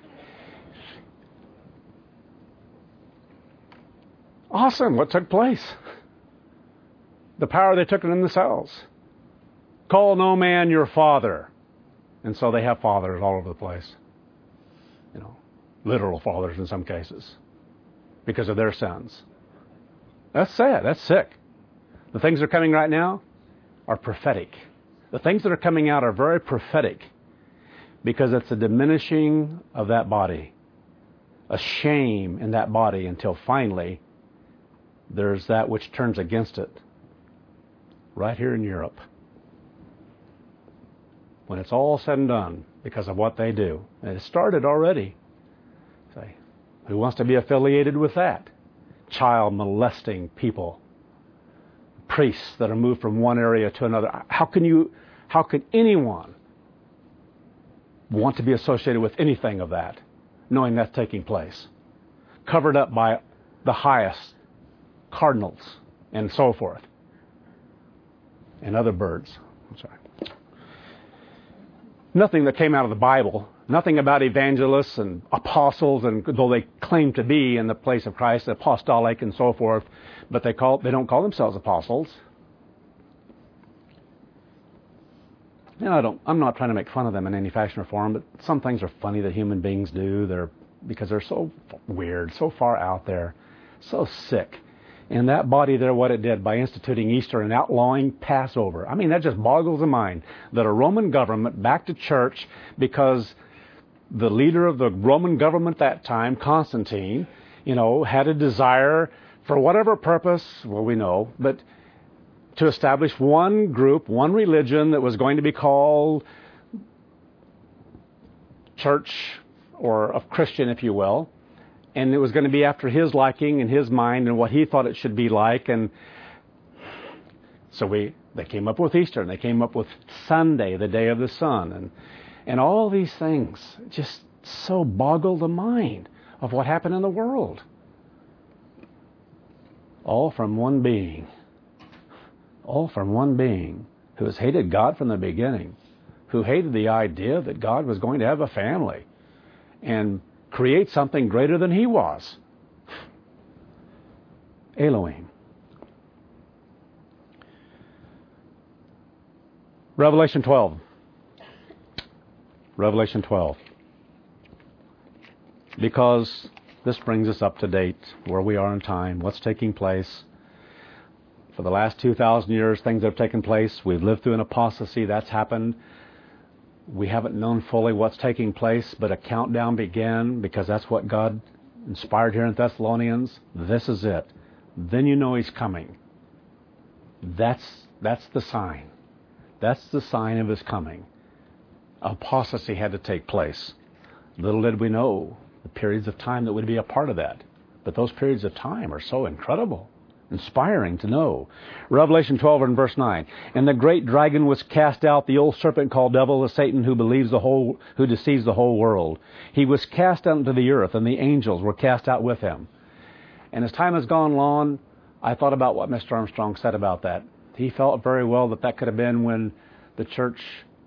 awesome. What took place? The power they took it in themselves. Call no man your father. And so they have fathers all over the place. You know, literal fathers in some cases, because of their sins. That's sad. That's sick. The things that are coming right now are prophetic. The things that are coming out are very prophetic, because it's a diminishing of that body, a shame in that body, until finally there's that which turns against it right here in Europe. When it's all said and done, because of what they do. And it started already. Say, who wants to be affiliated with that? Child molesting people. Priests that are moved from one area to another. How can you, how can anyone want to be associated with anything of that, knowing that's taking place? Covered up by the highest cardinals and so forth. And other birds. I'm sorry. Nothing that came out of the Bible, nothing about evangelists and apostles, and though they claim to be in the place of Christ, apostolic and so forth, but they call they don't call themselves apostles. And I don't. I'm not trying to make fun of them in any fashion or form, but some things are funny that human beings do. They're because they're so weird, so far out there, so sick. And that body there, what it did by instituting Easter and outlawing Passover. I mean, that just boggles the mind that a Roman government backed a church because the leader of the Roman government at that time, Constantine, you know, had a desire for whatever purpose, well, we know, but to establish one group, one religion that was going to be called Church or of Christian, if you will. And it was going to be after his liking and his mind and what he thought it should be like. And so we They came up with Easter, and they came up with Sunday, the day of the sun, and and all these things just so boggle the mind of what happened in the world. All from one being. All from one being who has hated God from the beginning, who hated the idea that God was going to have a family and create something greater than he was. Elohim. Revelation twelve. Revelation twelve. Because this brings us up to date, where we are in time, what's taking place. For the last two thousand years, things have taken place. We've lived through an apostasy. That's happened. We haven't known fully what's taking place, but a countdown began, because that's what God inspired here in Thessalonians. This is it. Then you know he's coming. That's, that's the sign. That's the sign of his coming. Apostasy had to take place. Little did we know the periods of time that would be a part of that. But those periods of time are so incredible, inspiring to know. Revelation twelve and verse nine. And the great dragon was cast out, the old serpent called devil, the Satan, who believes the whole, who deceives the whole world. He was cast out into the earth, and the angels were cast out with him. And as time has gone on, I thought about what Mister Armstrong said about that. He felt very well that that could have been when the church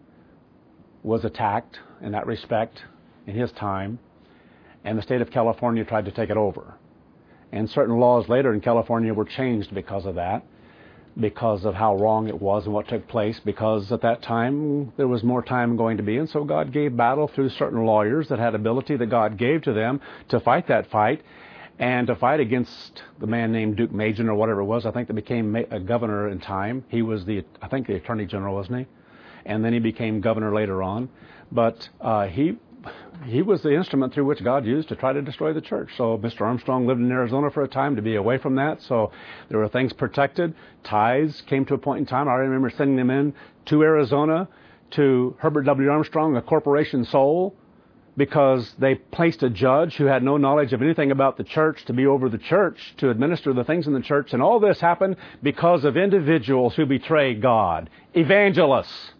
was attacked in that respect in his time, and the state of California tried to take it over. And certain laws later in California were changed because of that, because of how wrong it was and what took place, because at that time there was more time going to be, and so God gave battle through certain lawyers that had ability that God gave to them to fight that fight, and to fight against the man named Duke Majan or whatever it was, I think, that became a governor in time. He was the, I think, the Attorney General, wasn't he? And then he became governor later on. But uh, he he was the instrument through which God used to try to destroy the church. So Mister Armstrong lived in Arizona for a time to be away from that. So there were things protected. Tithes came to a point in time. I remember sending them in to Arizona to Herbert W. Armstrong, a corporation soul, because they placed a judge who had no knowledge of anything about the church to be over the church, to administer the things in the church. And all this happened because of individuals who betrayed God. Evangelists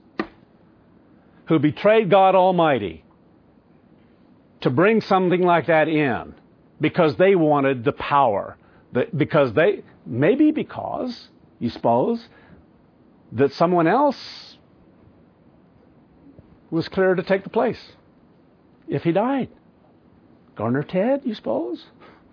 who betrayed God Almighty to bring something like that in because they wanted the power. Because they, maybe because, you suppose, that someone else was cleared to take the place if he died. Garner Ted, you suppose?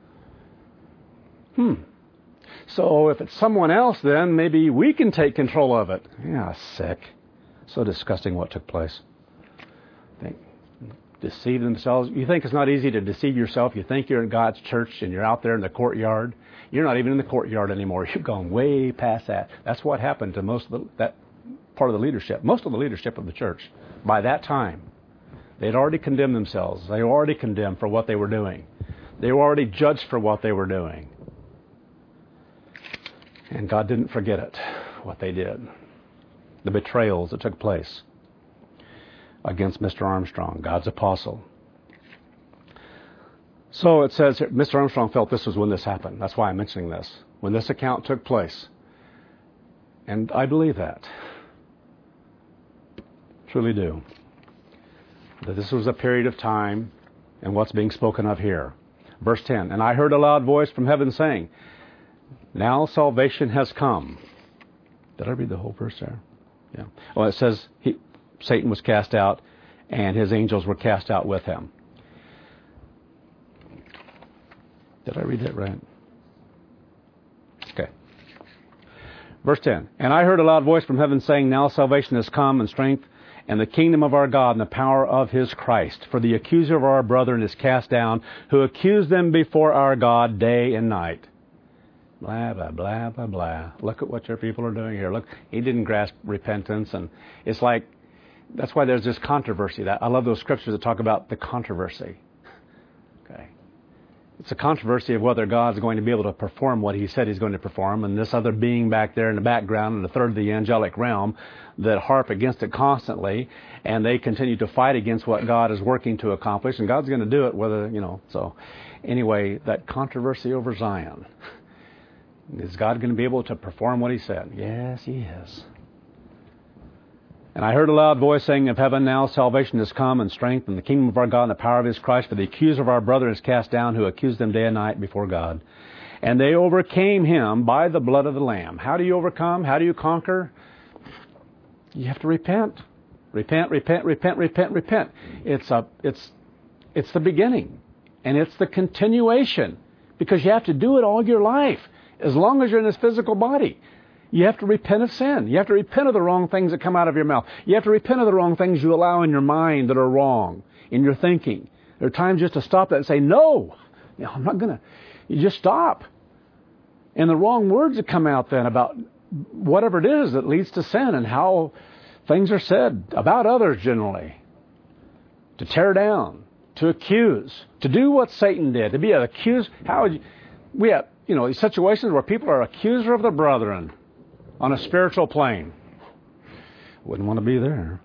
Hmm. So if it's someone else, then maybe we can take control of it. Yeah, sick. So disgusting what took place. They deceive themselves. You think it's not easy to deceive yourself. You think you're in God's church and you're out there in the courtyard. You're not even in the courtyard anymore. You've gone way past that. That's what happened to most of the, that part of the leadership, most of the leadership of the church. By that time, they'd already condemned themselves. They were already condemned for what they were doing. They were already judged for what they were doing. And God didn't forget it, what they did. The betrayals that took place against Mister Armstrong, God's apostle. So it says here, Mister Armstrong felt this was when this happened. That's why I'm mentioning this. When this account took place. And I believe that. Truly do. That this was a period of time and what's being spoken of here. Verse ten, and I heard a loud voice from heaven saying, now salvation has come. Did I read the whole verse there? Yeah. Well, it says he, Satan was cast out and his angels were cast out with him. Did I read that right? Okay. Verse ten, and I heard a loud voice from heaven saying, now salvation has come and strength and the kingdom of our God and the power of his Christ. For the accuser of our brethren is cast down, who accused them before our God day and night. Blah, blah, blah, blah, blah. Look at what your people are doing here. Look, he didn't grasp repentance. And it's like, that's why there's this controversy. That I love those scriptures that talk about the controversy. Okay. It's a controversy of whether God's going to be able to perform what he said he's going to perform, and this other being back there in the background, in the third of the angelic realm, that harp against it constantly, and they continue to fight against what God is working to accomplish, and God's going to do it whether, you know, so anyway, that controversy over Zion. Is God going to be able to perform what he said? Yes, he is. And I heard a loud voice saying of heaven, now salvation has come and strength and the kingdom of our God and the power of his Christ. For the accuser of our brother is cast down, who accused them day and night before God. And they overcame him by the blood of the Lamb. How do you overcome? How do you conquer? You have to repent. Repent, repent, repent, repent, repent. It's a, it's, it's the beginning. And it's the continuation. Because you have to do it all your life. As long as you're in this physical body. You have to repent of sin. You have to repent of the wrong things that come out of your mouth. You have to repent of the wrong things you allow in your mind that are wrong, in your thinking. There are times just to stop that and say, no, you know, I'm not going to. You just stop. And the wrong words that come out then about whatever it is that leads to sin and how things are said about others generally. To tear down, to accuse, to do what Satan did, to be an accused. How would you, we have, you know, these situations where people are accuser of the brethren. On a spiritual plane. Wouldn't want to be there.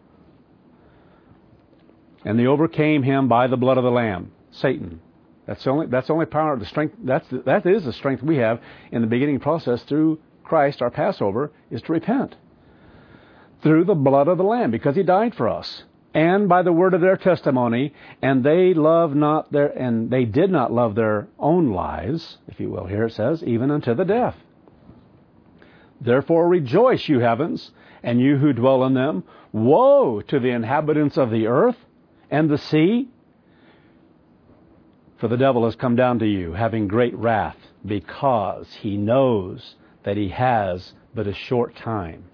And they overcame him by the blood of the Lamb. Satan. That's the only, that's the only power, the strength, that's the, that is the strength we have in the beginning process through Christ, our Passover, is to repent. Through the blood of the Lamb, because he died for us. And by the word of their testimony, and they love not their, and they did not love their own lives, if you will, here it says, even unto the death. Therefore rejoice, you heavens, and you who dwell in them. Woe to the inhabitants of the earth and the sea. For the devil has come down to you, having great wrath, because he knows that he has but a short time.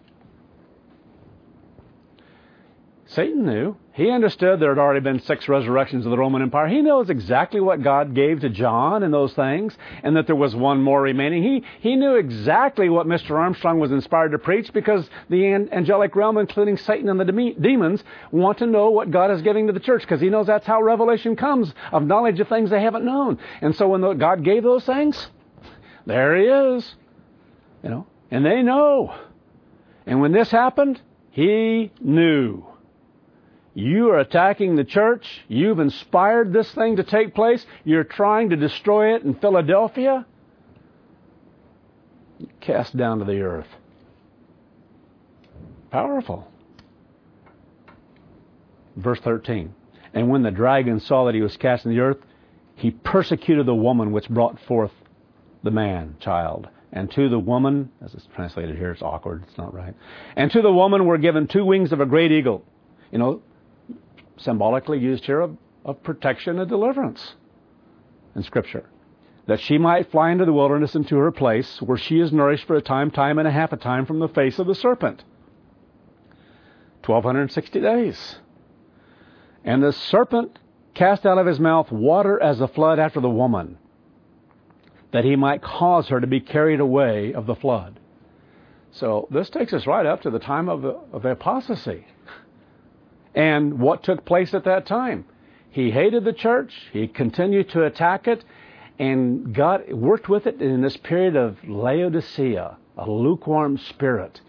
Satan knew. He understood there had already been six resurrections of the Roman Empire. He knows exactly what God gave to John and those things, and that there was one more remaining. He he knew exactly what Mister Armstrong was inspired to preach, because the angelic realm, including Satan and the de- demons, want to know what God is giving to the church, because he knows that's how revelation comes, of knowledge of things they haven't known. And so when the, God gave those things, there he is. You know, and they know. And when this happened, he knew. You are attacking the church. You've inspired this thing to take place. You're trying to destroy it in Philadelphia. Cast down to the earth. Powerful. Verse thirteen. And when the dragon saw that he was cast in the earth, he persecuted the woman which brought forth the man child. And to the woman, as it's translated here, it's awkward, it's not right. And to the woman were given two wings of a great eagle. You know, symbolically used here of, of protection and deliverance in Scripture. That she might fly into the wilderness into her place, where she is nourished for a time, time and a half a time from the face of the serpent. twelve sixty days. And the serpent cast out of his mouth water as a flood after the woman, that he might cause her to be carried away of the flood. So this takes us right up to the time of the, of the apostasy. And what took place at that time? He hated the church. He continued to attack it. And God worked with it in this period of Laodicea, a lukewarm spirit,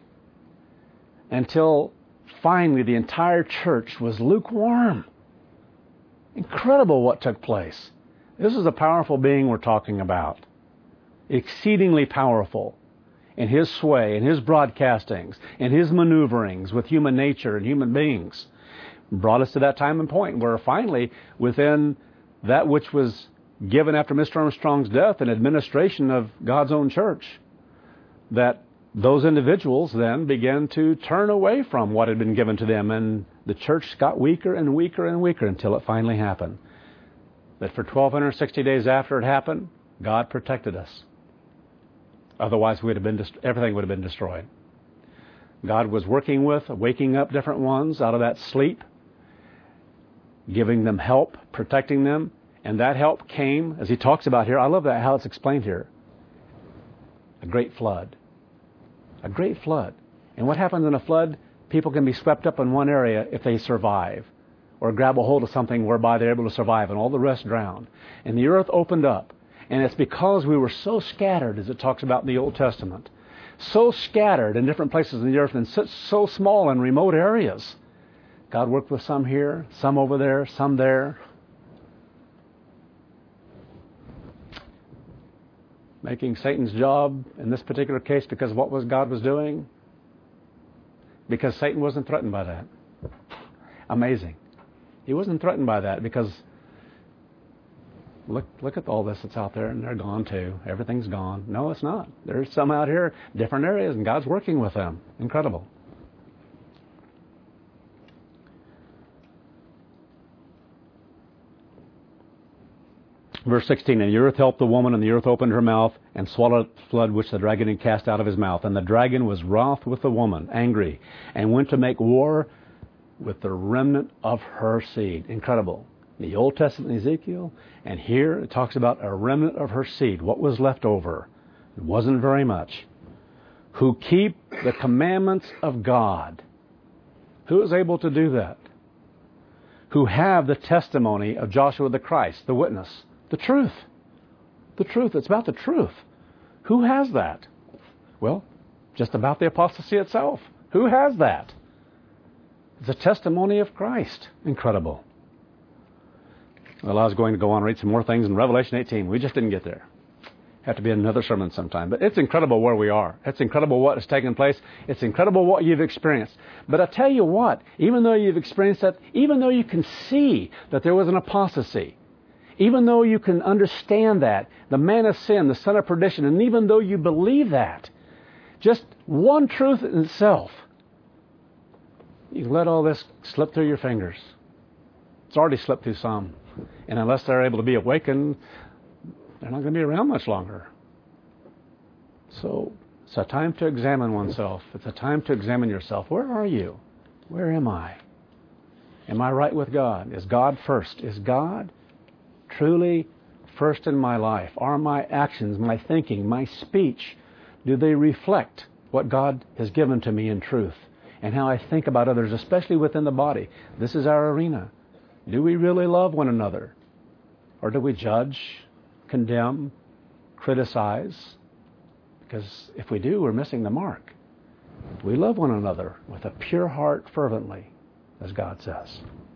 until finally the entire church was lukewarm. Incredible what took place. This is a powerful being we're talking about. Exceedingly powerful in his sway, in his broadcastings, in his maneuverings with human nature and human beings. Brought us to that time and point where finally, within that which was given after Mister Armstrong's death, an administration of God's own church, that those individuals then began to turn away from what had been given to them, and the church got weaker and weaker and weaker until it finally happened. That for twelve sixty days after it happened, God protected us. Otherwise, we'd have been dest- everything would have been destroyed. God was working with, waking up different ones out of that sleep, giving them help, protecting them, and that help came, as he talks about here. I love that, how it's explained here. A great flood. A great flood. And what happens in a flood? People can be swept up in one area if they survive, or grab a hold of something whereby they're able to survive, and all the rest drowned. And the earth opened up. And it's because we were so scattered, as it talks about in the Old Testament, so scattered in different places in the earth and so, so small in remote areas. God worked with some here, some over there, some there. Making Satan's job, in this particular case, because of what was God was doing, because Satan wasn't threatened by that. Amazing. He wasn't threatened by that because look look at all this that's out there, and they're gone too. Everything's gone. No, it's not. There's some out here, different areas, and God's working with them. Incredible. Verse sixteen, and the earth helped the woman, and the earth opened her mouth and swallowed the flood which the dragon had cast out of his mouth. And the dragon was wroth with the woman, angry, and went to make war with the remnant of her seed. Incredible. The Old Testament, Ezekiel, and here it talks about a remnant of her seed. What was left over? It wasn't very much. Who keep the commandments of God. Who is able to do that? Who have the testimony of Joshua the Christ, the witness. The truth. The truth. It's about the truth. Who has that? Well, just about the apostasy itself. Who has that? It's a testimony of Christ. Incredible. Well, I was going to go on and read some more things in Revelation eighteen. We just didn't get there. Have to be in another sermon sometime. But it's incredible where we are. It's incredible what has taken place. It's incredible what you've experienced. But I tell you what, even though you've experienced that, even though you can see that there was an apostasy, even though you can understand that, the man of sin, the son of perdition, and even though you believe that, just one truth in itself, you let all this slip through your fingers. It's already slipped through some. And unless they're able to be awakened, they're not going to be around much longer. So it's a time to examine oneself. It's a time to examine yourself. Where are you? Where am I? Am I right with God? Is God first? Is God truly first in my life? Are my actions, my thinking, my speech, do they reflect what God has given to me in truth? And how I think about others, especially within the body. This is our arena. Do we really love one another? Or do we judge, condemn, criticize? Because if we do, we're missing the mark. We love one another with a pure heart fervently, as God says.